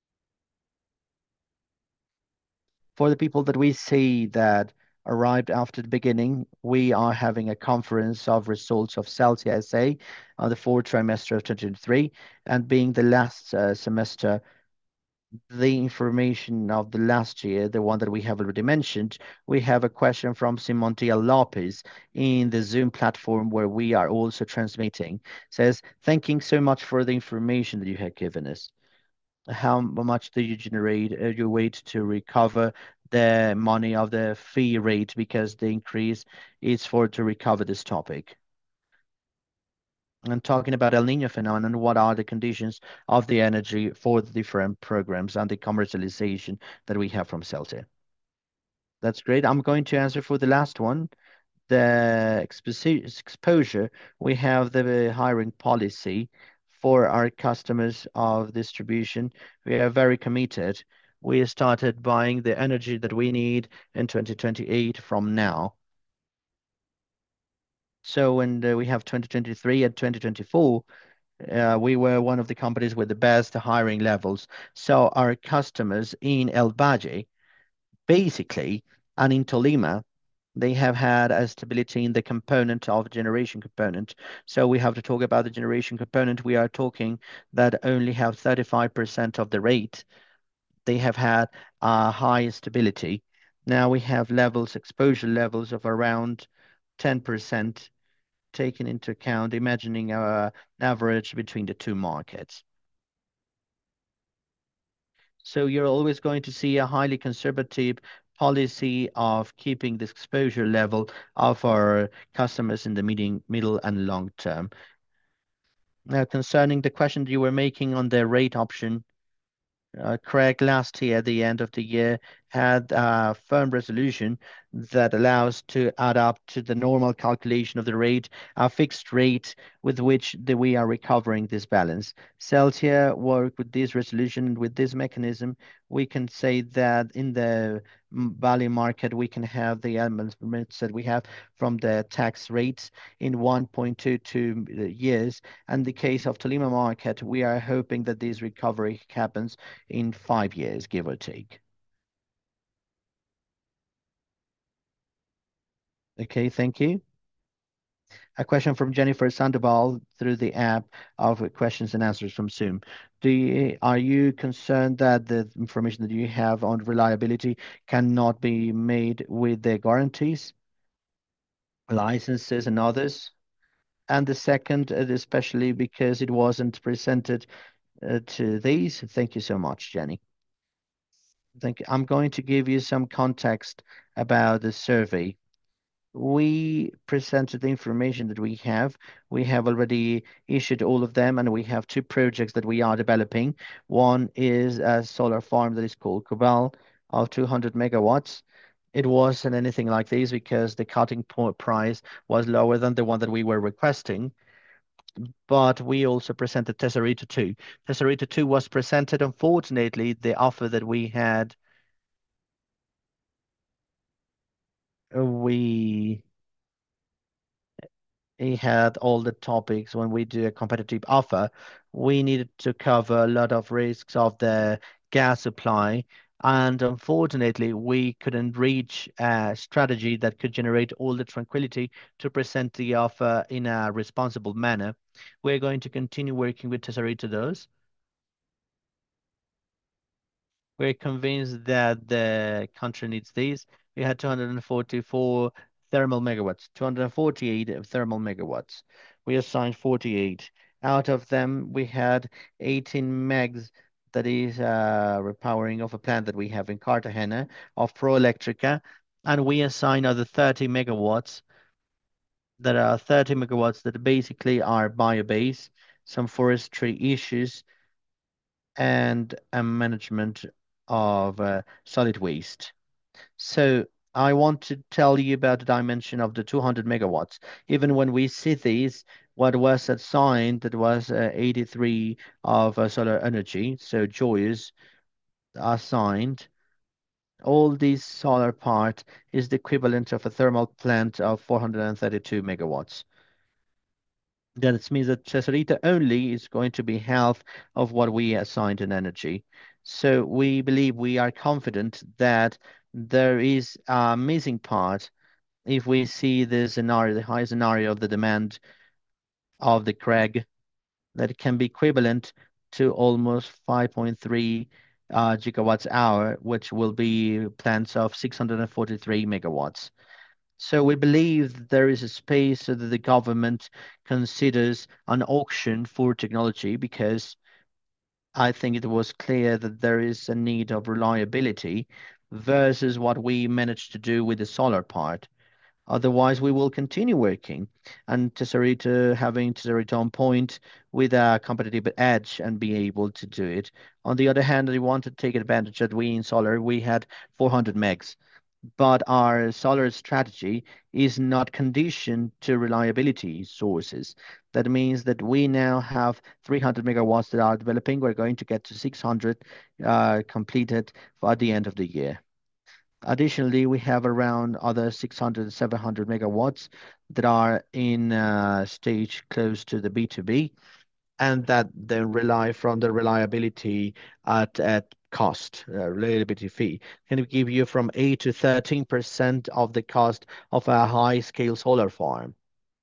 For the people that we see that arrived after the beginning, we are having a conference of results of Celsia S A on the fourth trimester of twenty twenty-three, and being the last uh, semester, the information of the last year, the one that we have already mentioned, we have a question from Simontia Lopez in the Zoom platform where we are also transmitting. Says, thanking so much for the information that you have given us. How much do you generate? Uh, you wait to recover the money of the fee rate because the increase is for to recover this topic. And talking about El Niño phenomenon, what are the conditions of the energy for the different programs and the commercialization that we have from Celtic? That's great. I'm going to answer for the last one. The exposi- exposure, we have the hiring policy for our customers of distribution. We are very committed. We started buying the energy that we need in twenty twenty-eight from now. So when uh, we have twenty twenty-three and twenty twenty-four, uh, we were one of the companies with the best hiring levels. So our customers in El Valle, basically, and in Tolima, they have had a stability in the component of generation component. So we have to talk about the generation component. We are talking that only have thirty-five percent of the rate. They have had a high stability. Now we have levels, exposure levels of around ten percent taken into account, imagining a average between the two markets. So you're always going to see a highly conservative policy of keeping the exposure level of our customers in the medium, middle and long term. Now, concerning the question you were making on the rate option, uh, Craig, last year, at the end of the year, had a firm resolution that allows to add up to the normal calculation of the rate, a fixed rate with which the, we are recovering this balance. Celsia work with this resolution and with this mechanism. We can say that in the value market, we can have the elements that we have from the tax rates in one point two two years. And the case of Tolima market, we are hoping that this recovery happens in five years, give or take. Okay, thank you. A question from Jennifer Sandoval through the app of questions and answers from Zoom. Do you, are you concerned that the information that you have on reliability cannot be made with the guarantees, licenses, and others? And the second, uh, especially because it wasn't presented uh, to these. Thank you so much, Jenny. Thank you. I'm going to give you some context about the survey. We presented the information that we have. We have already issued all of them, and we have two projects that we are developing. One is a solar farm that is called Cobal of two hundred megawatts. It wasn't anything like this because the cutting point price was lower than the one that we were requesting. But we also presented Tesorito two. Tesorito two was presented. Unfortunately, the offer that we had, uh, we he had all the topics when we do a competitive offer. We needed to cover a lot of risks of the gas supply. And unfortunately, we couldn't reach a strategy that could generate all the tranquility to present the offer in a responsible manner. We're going to continue working with Tesorito those. We're convinced that the country needs these. We had two hundred forty-four thermal megawatts, two hundred forty-eight thermal megawatts. We assigned forty-eight. Out of them, we had eighteen megs, that is uh, repowering of a plant that we have in Cartagena of Proelectrica, and we assign other thirty megawatts, that are thirty megawatts that basically are biobase, some forestry issues, and a management of uh, solid waste. So I want to tell you about the dimension of the two hundred megawatts. Even when we see these, what was assigned, that was uh, eighty-three of uh, solar energy, so joyous assigned. All these solar part is the equivalent of a thermal plant of four hundred thirty-two megawatts. That means that Tesorita only is going to be half of what we assigned in energy. So we believe, we are confident that there is a missing part if we see the scenario, the high scenario of the demand of the C R E G, that it can be equivalent to almost five point three uh, gigawatts hour, which will be plants of six hundred forty-three megawatts. So we believe there is a space so that the government considers an auction for technology, because I think it was clear that there is a need of reliability versus what we managed to do with the solar part. Otherwise, we will continue working and Tesorito having Tesorito on point with a competitive edge and be able to do it. On the other hand, we want to take advantage that we in solar, we had four hundred megs, but our solar strategy is not conditioned to reliability sources. That means that we now have three hundred megawatts that are developing. We're going to get to six hundred uh, completed by the end of the year. Additionally, we have around other six hundred, seven hundred megawatts that are in uh, stage close to the B two B, and that then rely from the reliability at at cost, uh, reliability fee. Can give you from eight to thirteen percent of the cost of a high-scale solar farm.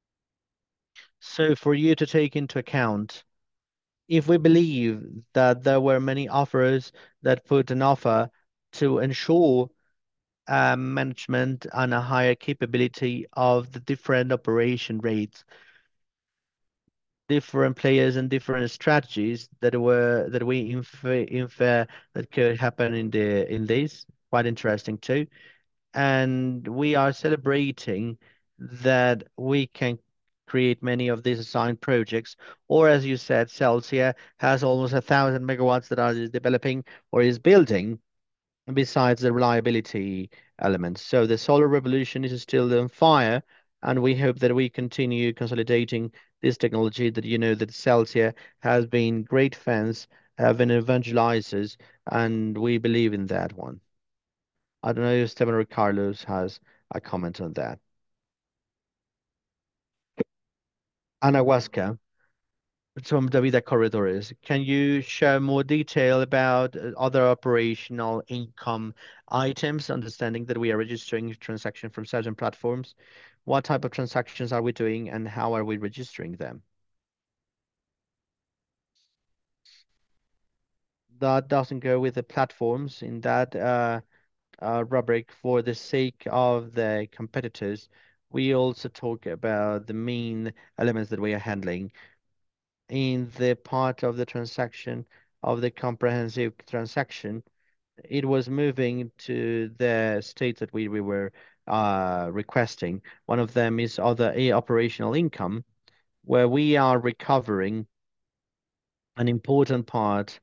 So for you to take into account, if we believe that there were many offers that put an offer to ensure uh, management and a higher capability of the different operation rates, different players and different strategies that were that we infer, infer that could happen in the in this. Quite interesting too. And we are celebrating that we can create many of these assigned projects. Or as you said, Celsia has almost a thousand megawatts that are developing or is building. besides the reliability elements. So the solar revolution is still on fire, and we hope that we continue consolidating this technology that you know that Celsia has been great fans, have been evangelizers, and we believe in that one. I don't know if Stefano or Carlos has a comment on that. Anahuasca from Davida Corredores. Can you share more detail about uh, other operational income items, understanding that we are registering transaction from certain platforms? What type of transactions are we doing and how are we registering them? That doesn't go with the platforms in that uh, uh, rubric for the sake of the competitors. We also talk about the main elements that we are handling in the part of the transaction of the comprehensive transaction. It was moving to the state that we, we were uh, requesting. One of them is other a operational income, where we are recovering an important part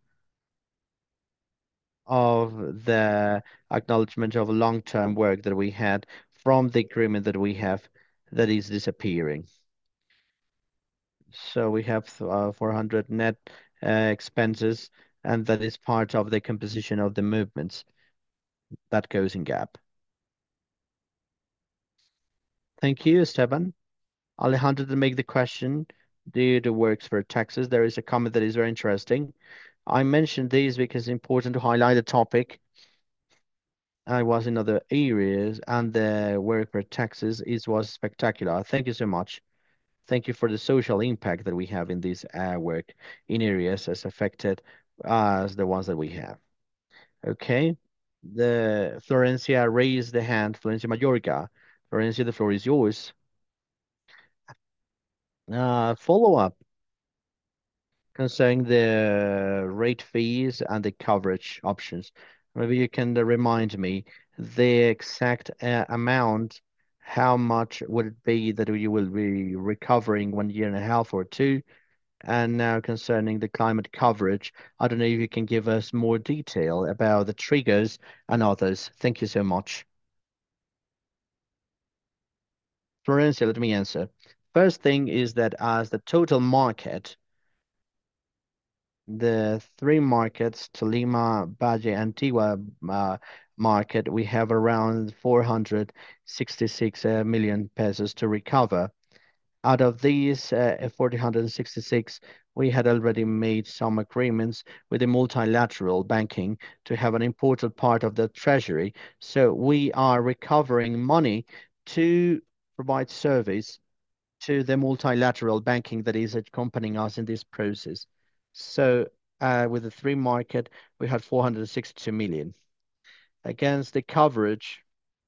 of the acknowledgement of long-term work that we had from the agreement that we have that is disappearing. So we have uh, four hundred net uh, expenses, and that is part of the composition of the movements that goes in gap. Thank you, Esteban. Alejandro to make the question due to works for taxes. There is a comment that is very interesting. I mentioned these because it's important to highlight the topic. I was in other areas and the work for taxes is was spectacular. Thank you so much. Thank you for the social impact that we have in this uh, work in areas as affected as the ones that we have. Okay. The Florencia raised the hand. Florencia Mayorga. Florencia, the floor is yours. Uh, follow up concerning the rate fees and the coverage options. Maybe you can uh, remind me the exact uh, amount, how much would it be that you will be recovering one year and a half or two? And now concerning the climate coverage, I don't know if you can give us more detail about the triggers and others. Thank you so much. Florencia, let me answer. First thing is that as the total market, the three markets, Tolima, Valle, Antigua uh, market, we have around four hundred sixty-six uh, million pesos to recover. Out of these uh, four hundred sixty-six, we had already made some agreements with the multilateral banking to have an important part of the treasury. So we are recovering money to provide service to the multilateral banking that is accompanying us in this process. So uh, with the three market, we had four hundred sixty-two million. Against the coverage,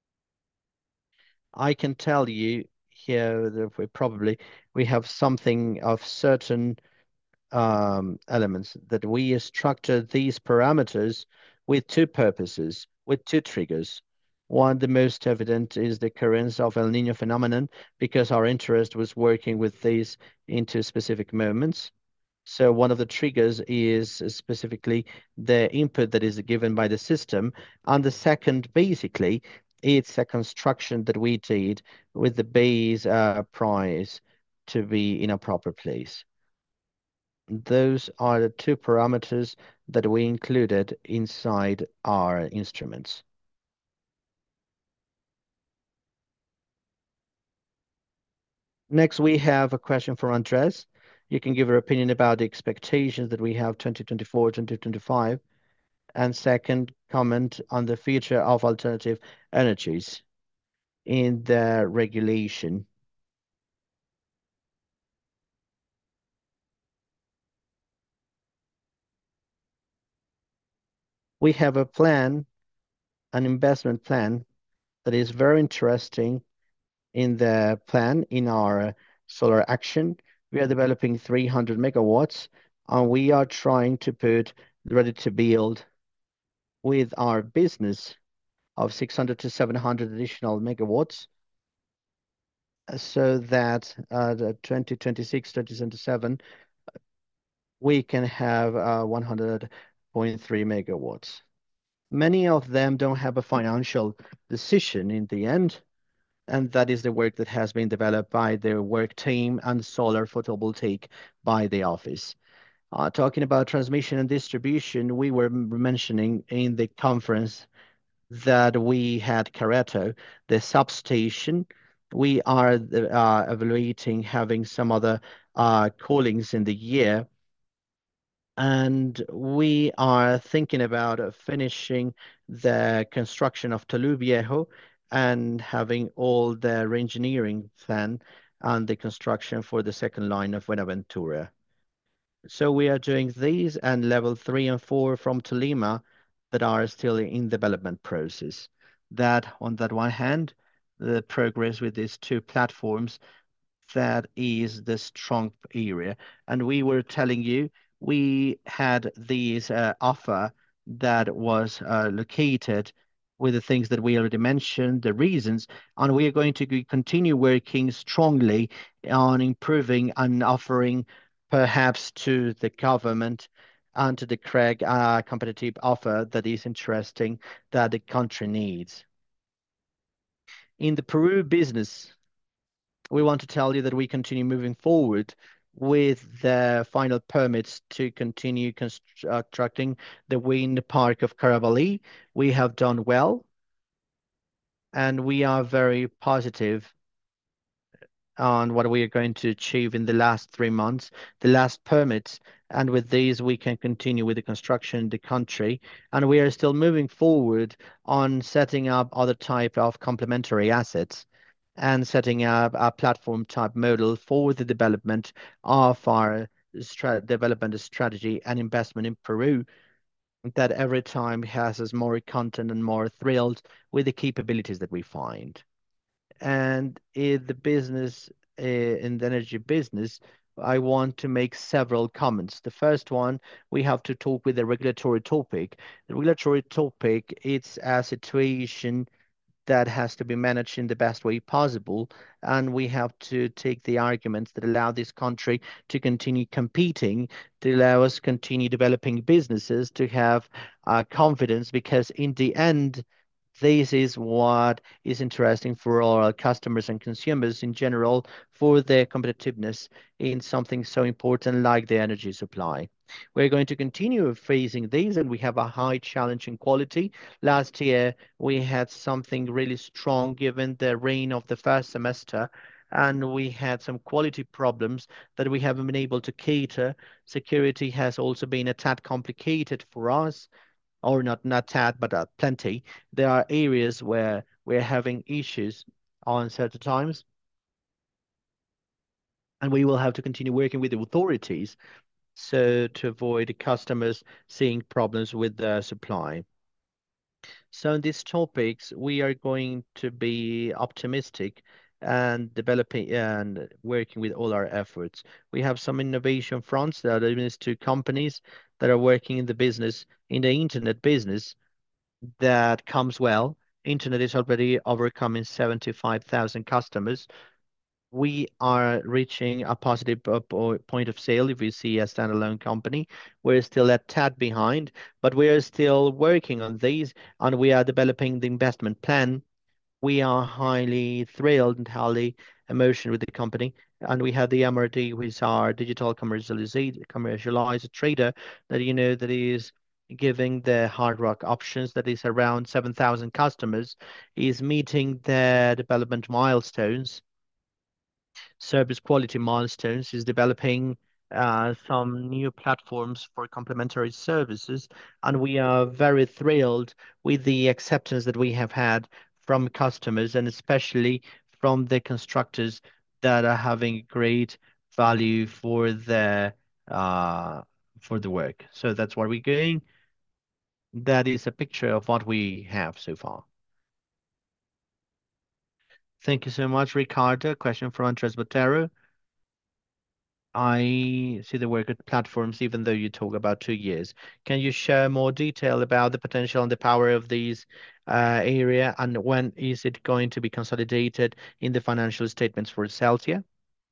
I can tell you here that we probably we have something of certain um, elements that we structure these parameters with two purposes, with two triggers. One, the most evident is the occurrence of El Niño phenomenon because our interest was working with these into specific moments. So one of the triggers is specifically the input that is given by the system. And the second, basically, it's a construction that we did with the base uh, price to be in a proper place. Those are the two parameters that we included inside our instruments. Next, we have a question for Andres. You can give your opinion about the expectations that we have twenty twenty-four, twenty twenty-five. And second, comment on the future of alternative energies in the regulation. We have a plan, an investment plan that is very interesting in the plan in our solar action. We are developing three hundred megawatts, and we are trying to put ready to build with our business of six hundred to seven hundred additional megawatts uh, so that uh, the twenty twenty-six, twenty twenty-seven, we can have uh, one hundred point three megawatts. Many of them don't have a financial decision in the end, and that is the work that has been developed by the work team and solar photovoltaic by the office. Uh, talking about transmission and distribution, we were mentioning in the conference that we had Careto, the substation. We are uh, evaluating having some other uh, callings in the year, and we are thinking about uh, finishing the construction of Tolu Viejo and having all the engineering plan and the construction for the second line of Buenaventura. So we are doing these and level three and four from Tolima that are still in development process. That on that one hand, the progress with these two platforms, that is the strong area. And we were telling you we had these uh, offer that was uh, located with the things that we already mentioned, the reasons, and we are going to be- continue working strongly on improving and offering perhaps to the government and to the Craig uh, competitive offer that is interesting that the country needs. In the Peru business, we want to tell you that we continue moving forward with the final permits to continue constructing the wind park of Carabalí. We have done well, and we are very positive on what we are going to achieve in the last three months, the last permits. And with these, we can continue with the construction in the country. And we are still moving forward on setting up other type of complementary assets and setting up a platform type model for the development of our stra development strategy and investment in Peru that every time has us more content and more thrilled with the capabilities that we find. And in the business, uh, in the energy business, I want to make several comments. The first one, we have to talk with the regulatory topic. The regulatory topic, it's a situation that has to be managed in the best way possible. And we have to take the arguments that allow this country to continue competing, to allow us continue developing businesses, to have uh, confidence, because in the end, this is what is interesting for all our customers and consumers in general for their competitiveness in something so important like the energy supply. We're going to continue facing these, and we have a high challenge in quality. Last year, we had something really strong given the rain of the first semester, and we had some quality problems that we haven't been able to cater. Security has also been a tad complicated for us, or not not tad, but uh, plenty. There are areas where we're having issues on certain times, and we will have to continue working with the authorities so to avoid the customers seeing problems with the supply. So in these topics, we are going to be optimistic and developing and working with all our efforts. We have some innovation fronts that are these two companies that are working in the business, in the internet business, that comes well. Internet is already overcoming seventy-five thousand customers. We are reaching a positive uh, po- point of sale if we see a standalone company. We're still a tad behind, but we are still working on these, and we are developing the investment plan. We are highly thrilled and highly emotional with the company. And we have the M R D, which is our digital commercialized commercialized trader that you know that is giving the hard rock options that is around seven thousand customers, is meeting the development milestones, service quality milestones, is developing uh, some new platforms for complementary services. And we are very thrilled with the acceptance that we have had from customers and especially from the constructors that are having great value for the uh, for the work. So that's what we're doing. That is a picture of what we have so far. Thank you so much, Ricardo. Question from Andres Botero. I see the work at platforms, even though you talk about two years. Can you share more detail about the potential and the power of these uh, area, and when is it going to be consolidated in the financial statements for Celtia?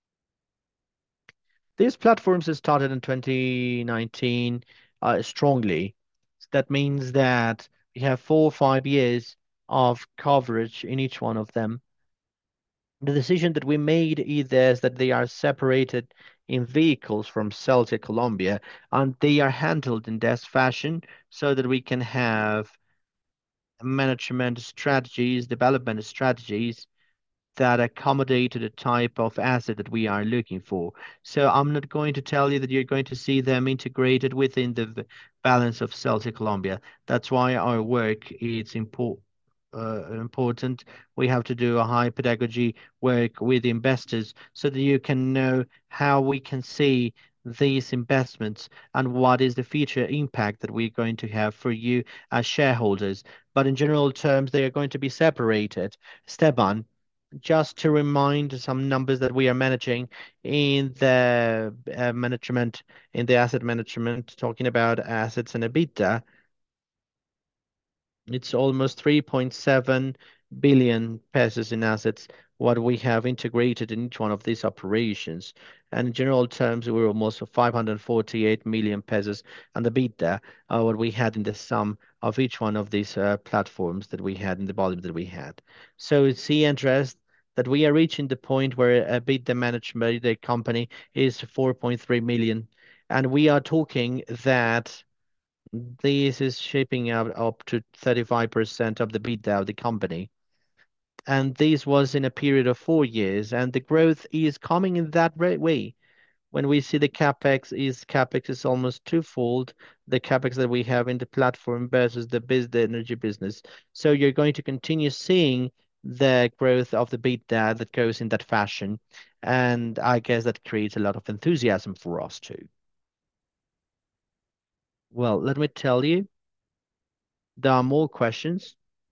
These platforms started in twenty nineteen uh, strongly. That means that You have four or five years of coverage in each one of them. The decision that we made is that they are separated in vehicles from Celtic Colombia, and they are handled in this fashion so that we can have management strategies, development strategies that accommodate to the type of asset that we are looking for. So I'm not going to tell you that you're going to see them integrated within the v- balance of Celtic Colombia. That's why our work is important. Uh, important. We have to do a high pedagogy work with investors so that you can know how we can see these investments and what is the future impact that we're going to have for you as shareholders. But in general terms, they are going to be separated. Steban, just to remind some numbers that we are managing in the uh, management, in the asset management, talking about assets and EBITDA, it's almost three point seven billion pesos in assets, what we have integrated in each one of these operations. And in general terms, we're almost five hundred forty-eight million pesos, and the EBITDA, uh, what we had in the sum of each one of these uh, platforms that we had in the volume that we had. So it's the interest that we are reaching the point where EBITDA managed by the company is four point three million. And we are talking that this is shaping up up to thirty-five percent of the EBITDA of the company. And this was in a period of four years, and the growth is coming in that ra- way. When we see the CapEx is CapEx is almost twofold the CapEx that we have in the platform versus the biz the energy business. So you're going to continue seeing the growth of the EBITDA that goes in that fashion. And I guess that creates a lot of enthusiasm for us too. Well, let me tell you, there are more questions.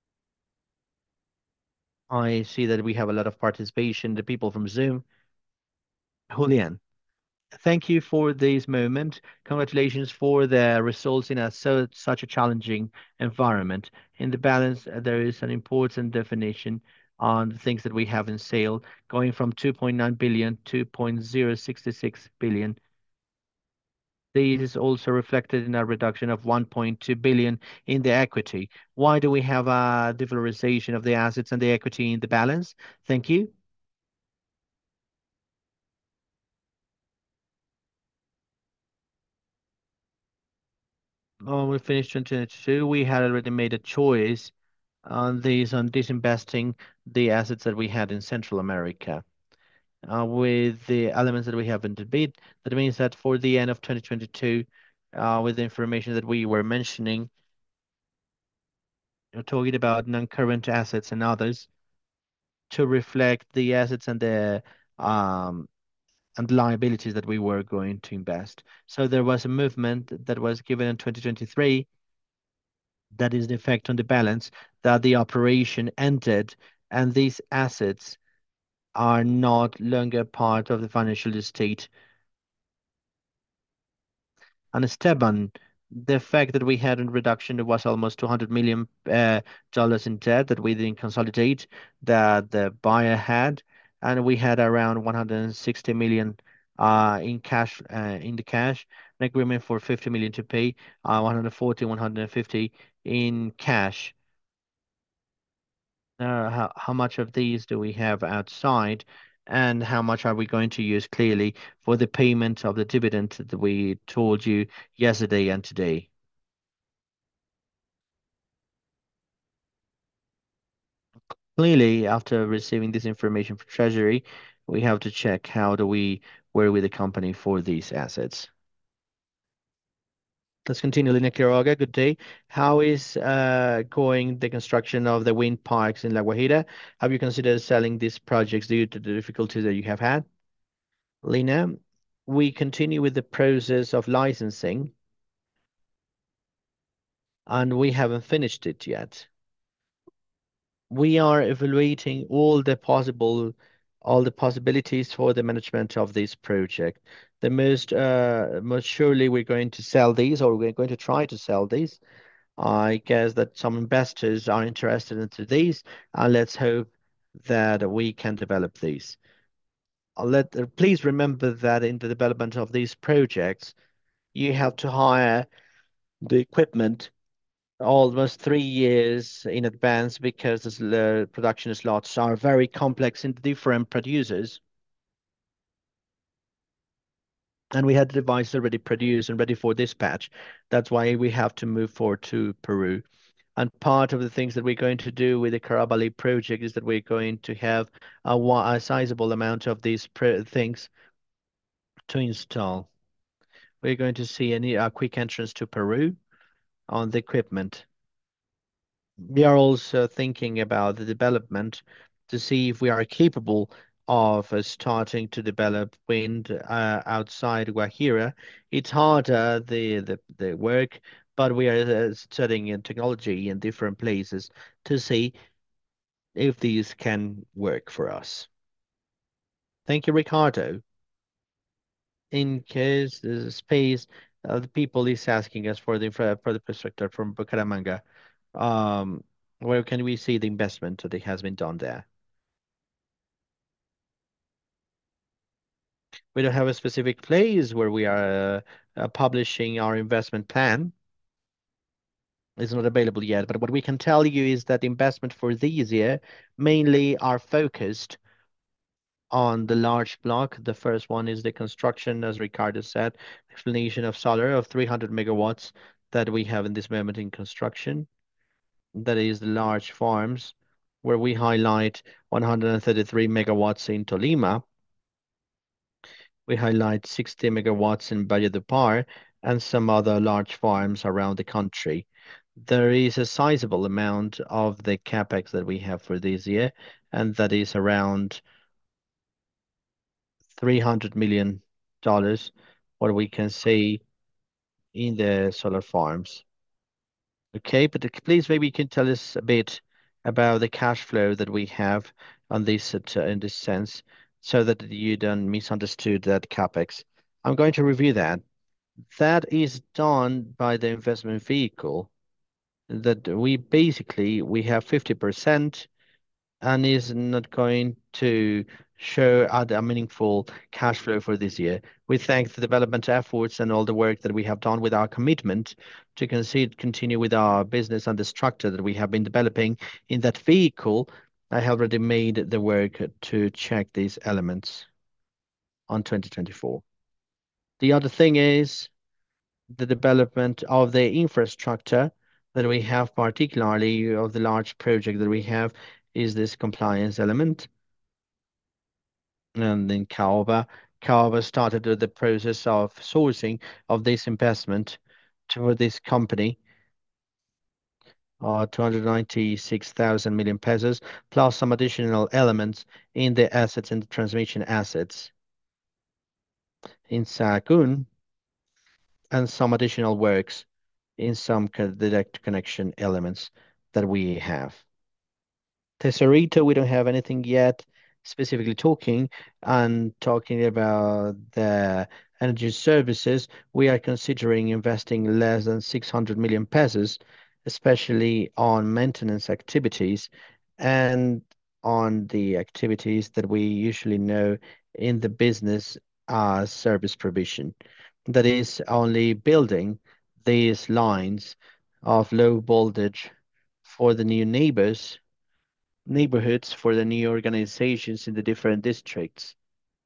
I see that we have a lot of participation, the people from Zoom. Julian, thank you for this moment. Congratulations for the results in a so such a challenging environment. In the balance, uh, there is an important definition on the things that we have in sale, going from two point nine billion to zero point zero six six billion. This is also reflected in a reduction of one point two billion in the equity. Why do we have a devalorization of the assets and the equity in the balance? Thank you. Oh, we finished twenty twenty-two. We had already made a choice on these on disinvesting the assets that we had in Central America. Uh, with the elements that we have in the bid, that means that for the end of twenty twenty-two, uh, with the information that we were mentioning, you're talking about non-current assets and others to reflect the assets and the um and liabilities that we were going to invest. So there was a movement that was given in twenty twenty-three that is the effect on the balance that the operation ended and these assets are not longer part of the financial state. And Esteban, the fact that we had a reduction, it was almost two hundred million uh, dollars in debt that we didn't consolidate, that the buyer had, and we had around one hundred sixty million uh, in cash, uh, in the cash, an agreement for fifty million to pay, uh, one hundred forty, one hundred fifty in cash. Uh, how, how much of these do we have outside, and how much are we going to use clearly for the payment of the dividend that we told you yesterday and today? Clearly, after receiving this information from Treasury, we have to check how do we work with the company for these assets. Let's continue. Lina Quiroga, good day. How is uh, going the construction of the wind parks in La Guajira? Have you considered selling these projects due to the difficulties that you have had? Lina, we continue with the process of licensing and we haven't finished it yet. We are evaluating all the possible, all the possibilities for the management of this project. The most, uh, most surely we're going to sell these, or we're going to try to sell these. I guess that some investors are interested into these, and let's hope that we can develop these. I'll let, uh, please remember that in the development of these projects, you have to hire the equipment almost three years in advance because the s- the production slots are very complex in different producers. And we had the device already produced and ready for dispatch. That's why we have to move forward to Peru. And part of the things that we're going to do with the Karabali project is that we're going to have a, wa- a sizable amount of these pro things to install. We're going to see any a quick entrance to Peru on the equipment. We are also thinking about the development to see if we are capable of uh, starting to develop wind uh, outside Guajira. It's harder, the, the, the work, but we are uh, studying in technology in different places to see if these can work for us. Thank you, Ricardo. In case the space, uh, the people is asking us for the infra for the infrastructure from Bucaramanga. Um, where can we see the investment that has been done there? We don't have a specific place where we are uh, uh, publishing our investment plan. It's not available yet, but what we can tell you is that investment for this year mainly are focused on the large block. The first one is the construction, as Ricardo said, explanation of solar of three hundred megawatts that we have in this moment in construction. That is the large farms, where we highlight one hundred thirty-three megawatts in Tolima. We highlight sixty megawatts in Valledupar and some other large farms around the country. There is a sizable amount of the capex that we have for this year, and that is around three hundred million dollars, what we can see in the solar farms. Okay, but please maybe you can tell us a bit about the cash flow that we have on this at, uh, in this sense, so that you don't misunderstood that capex. I'm going to review that. That is done by the investment vehicle. That we basically we have fifty percent and is not going to show out a meaningful cash flow for this year. We thank the development efforts and all the work that we have done with our commitment to concede, continue with our business and the structure that we have been developing in that vehicle. I have already made the work to check these elements on twenty twenty-four. The other thing is the development of the infrastructure that we have, particularly of the large project that we have, is this compliance element. And then Caoba, Caoba started the process of sourcing of this investment to this company, uh, two hundred ninety-six thousand million pesos, plus some additional elements in the assets and the transmission assets in Sahagún, and some additional works in some direct connection elements that we have. Tesorito, we don't have anything yet specifically talking and talking about the energy services. We are considering investing less than six hundred million pesos, especially on maintenance activities and on the activities that we usually know in the business as service provision. That is only building these lines of low voltage for the new neighbors neighborhoods for the new organizations in the different districts.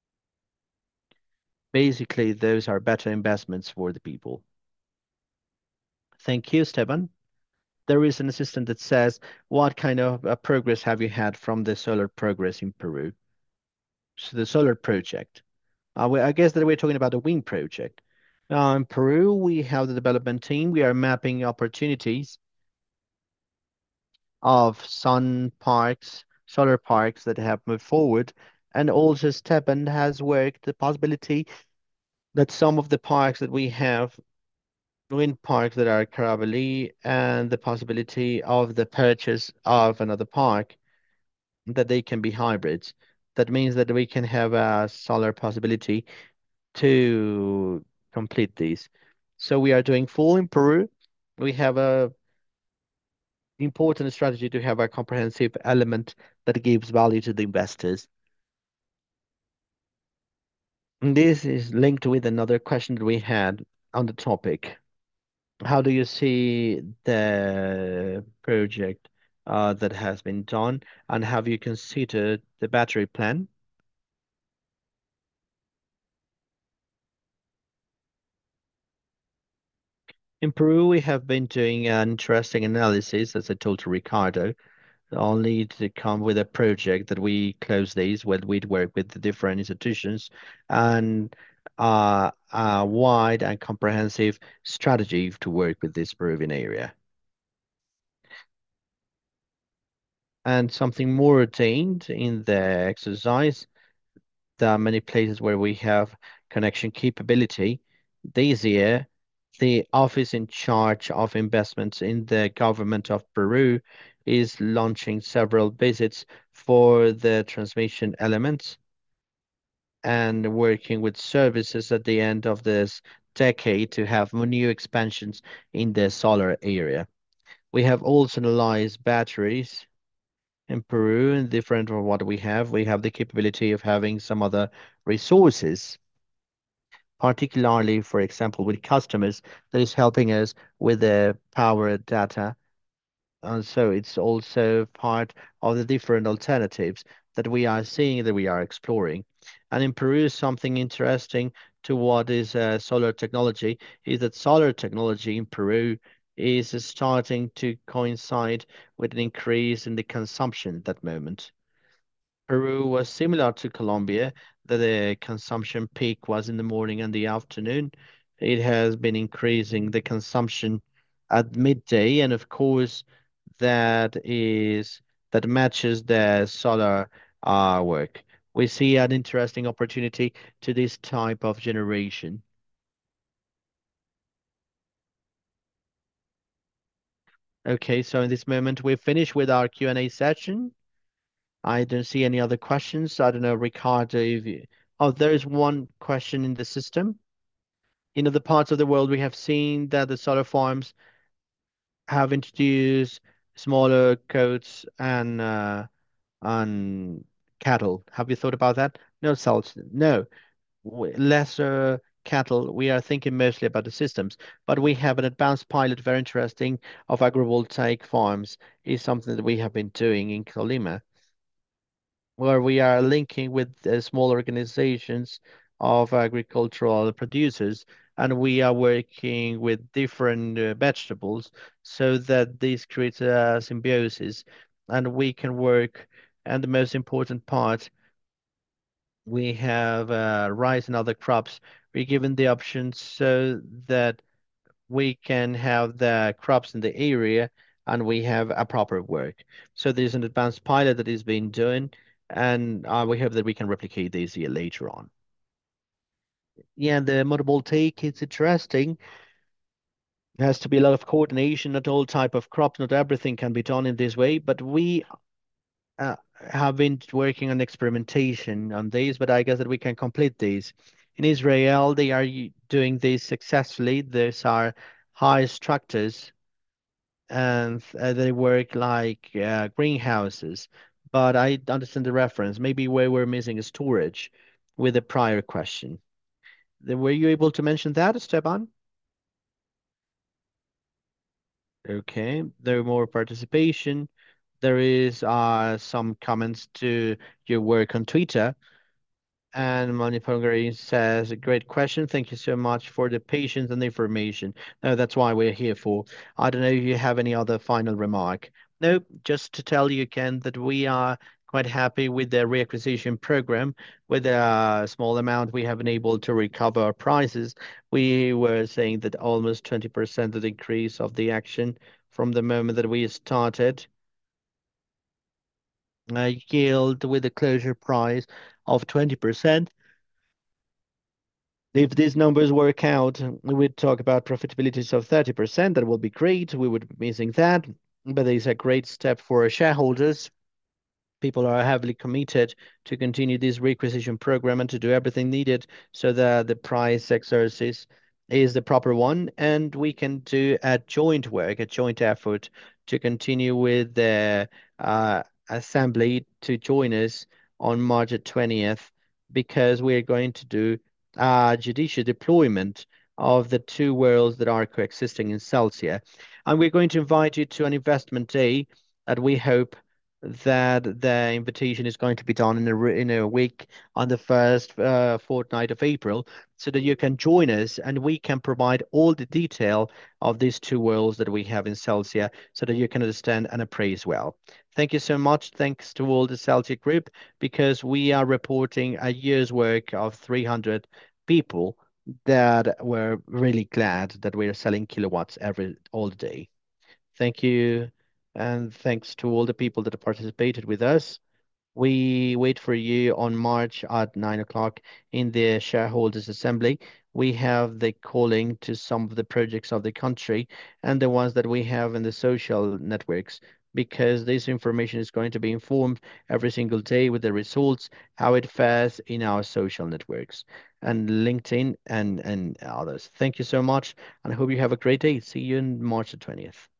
Basically, those are better investments for the people. Thank you, Esteban. There is an assistant that says, what kind of uh, progress have you had from the solar progress in Peru? So the solar project. Uh, we, I guess that we're talking about the wind project. Uh, in Peru, we have the development team. We are mapping opportunities of sun parks, solar parks that have moved forward. And also, Stepan has worked the possibility that some of the parks that we have, wind parks that are Caravali, and the possibility of the purchase of another park, that they can be hybrids. That means that we can have a solar possibility to complete these. So we are doing full in Peru. We have a important strategy to have a comprehensive element that gives value to the investors. And this is linked with another question that we had on the topic. How do you see the project uh, that has been done, and have you considered the battery plan? In Peru, we have been doing an interesting analysis, as I told to Ricardo, only to come with a project that we close these when we work with the different institutions and uh, a wide and comprehensive strategy to work with this Peruvian area. And something more attained in the exercise, there are many places where we have connection capability. This year, the office in charge of investments in the government of Peru is launching several visits for the transmission elements and working with services at the end of this decade to have new expansions in the solar area. We have also analyzed batteries in Peru and different from what we have. We have the capability of having some other resources, particularly, for example, with customers that is helping us with the power data. And so it's also part of the different alternatives that we are seeing, that we are exploring. And in Peru, something interesting to what is uh, solar technology is that solar technology in Peru is starting to coincide with an increase in the consumption at that moment. Peru was similar to Colombia, that the consumption peak was in the morning and the afternoon. It has been increasing the consumption at midday, and of course, that is that matches the solar uh, work. We see an interesting opportunity to this type of generation. Okay, so in this moment, we've finished with our Q and A session. I don't see any other questions. I don't know, Ricardo, if you... Oh, there is one question in the system. In other parts of the world, we have seen that the solar farms have introduced smaller goats and uh, and cattle. Have you thought about that? No, salt. No, w- lesser cattle. We are thinking mostly about the systems, but we have an advanced pilot, very interesting, of agrivoltaic farms. Is something that we have been doing in Colima, where we are linking with uh, small organizations of agricultural producers, and we are working with different uh, vegetables so that this creates a symbiosis, and we can work. And the most important part, we have uh, rice and other crops. We're given the option so that we can have the crops in the area and we have a proper work. So there's an advanced pilot that is being done, and uh, we hope that we can replicate this year later on. Yeah, the photovoltaic is interesting. There has to be a lot of coordination, not all type of crops, not everything can be done in this way, but we uh, have been working on experimentation on these, but I guess that we can complete these. In Israel, they are y- doing this successfully. These are high structures and uh, they work like uh, greenhouses. But I understand the reference. Maybe where we're missing is storage with the prior question. Then were you able to mention that, Esteban? Okay, there more participation. There is uh, some comments to your work on Twitter. And Manipuri says, a great question. Thank you so much for the patience and the information. No, that's why we're here for. I don't know if you have any other final remark. No, just to tell you, Ken, that we are quite happy with the reacquisition program. With a small amount, we have been able to recover our prices. We were saying that almost twenty percent of the increase of the action from the moment that we started, uh, yield with a closure price of twenty percent. If these numbers work out, we would talk about profitabilities of thirty percent. That would be great. We would be missing that, but it's a great step for our shareholders. People are heavily committed to continue this requisition program and to do everything needed so that the price exercise is the proper one, and we can do a joint work, a joint effort to continue with the uh, assembly to join us on March twentieth, because we're going to do a judicial deployment of the two worlds that are coexisting in Celsius. And we're going to invite you to an investment day that we hope that the invitation is going to be done in a in a week on the first uh, fortnight of April, so that you can join us and we can provide all the detail of these two worlds that we have in Celsius, so that you can understand and appraise well. Thank you so much. Thanks to all the Celtic group, because we are reporting a year's work of three hundred people that were really glad that we are selling kilowatts every all the day. Thank you. And thanks to all the people that participated with us. We wait for you on March at nine o'clock in the shareholders assembly. We have the calling to some of the projects of the country and the ones that we have in the social networks, because this information is going to be informed every single day with the results, how it fares in our social networks and LinkedIn and, and others. Thank you so much, and I hope you have a great day. See you on March the twentieth.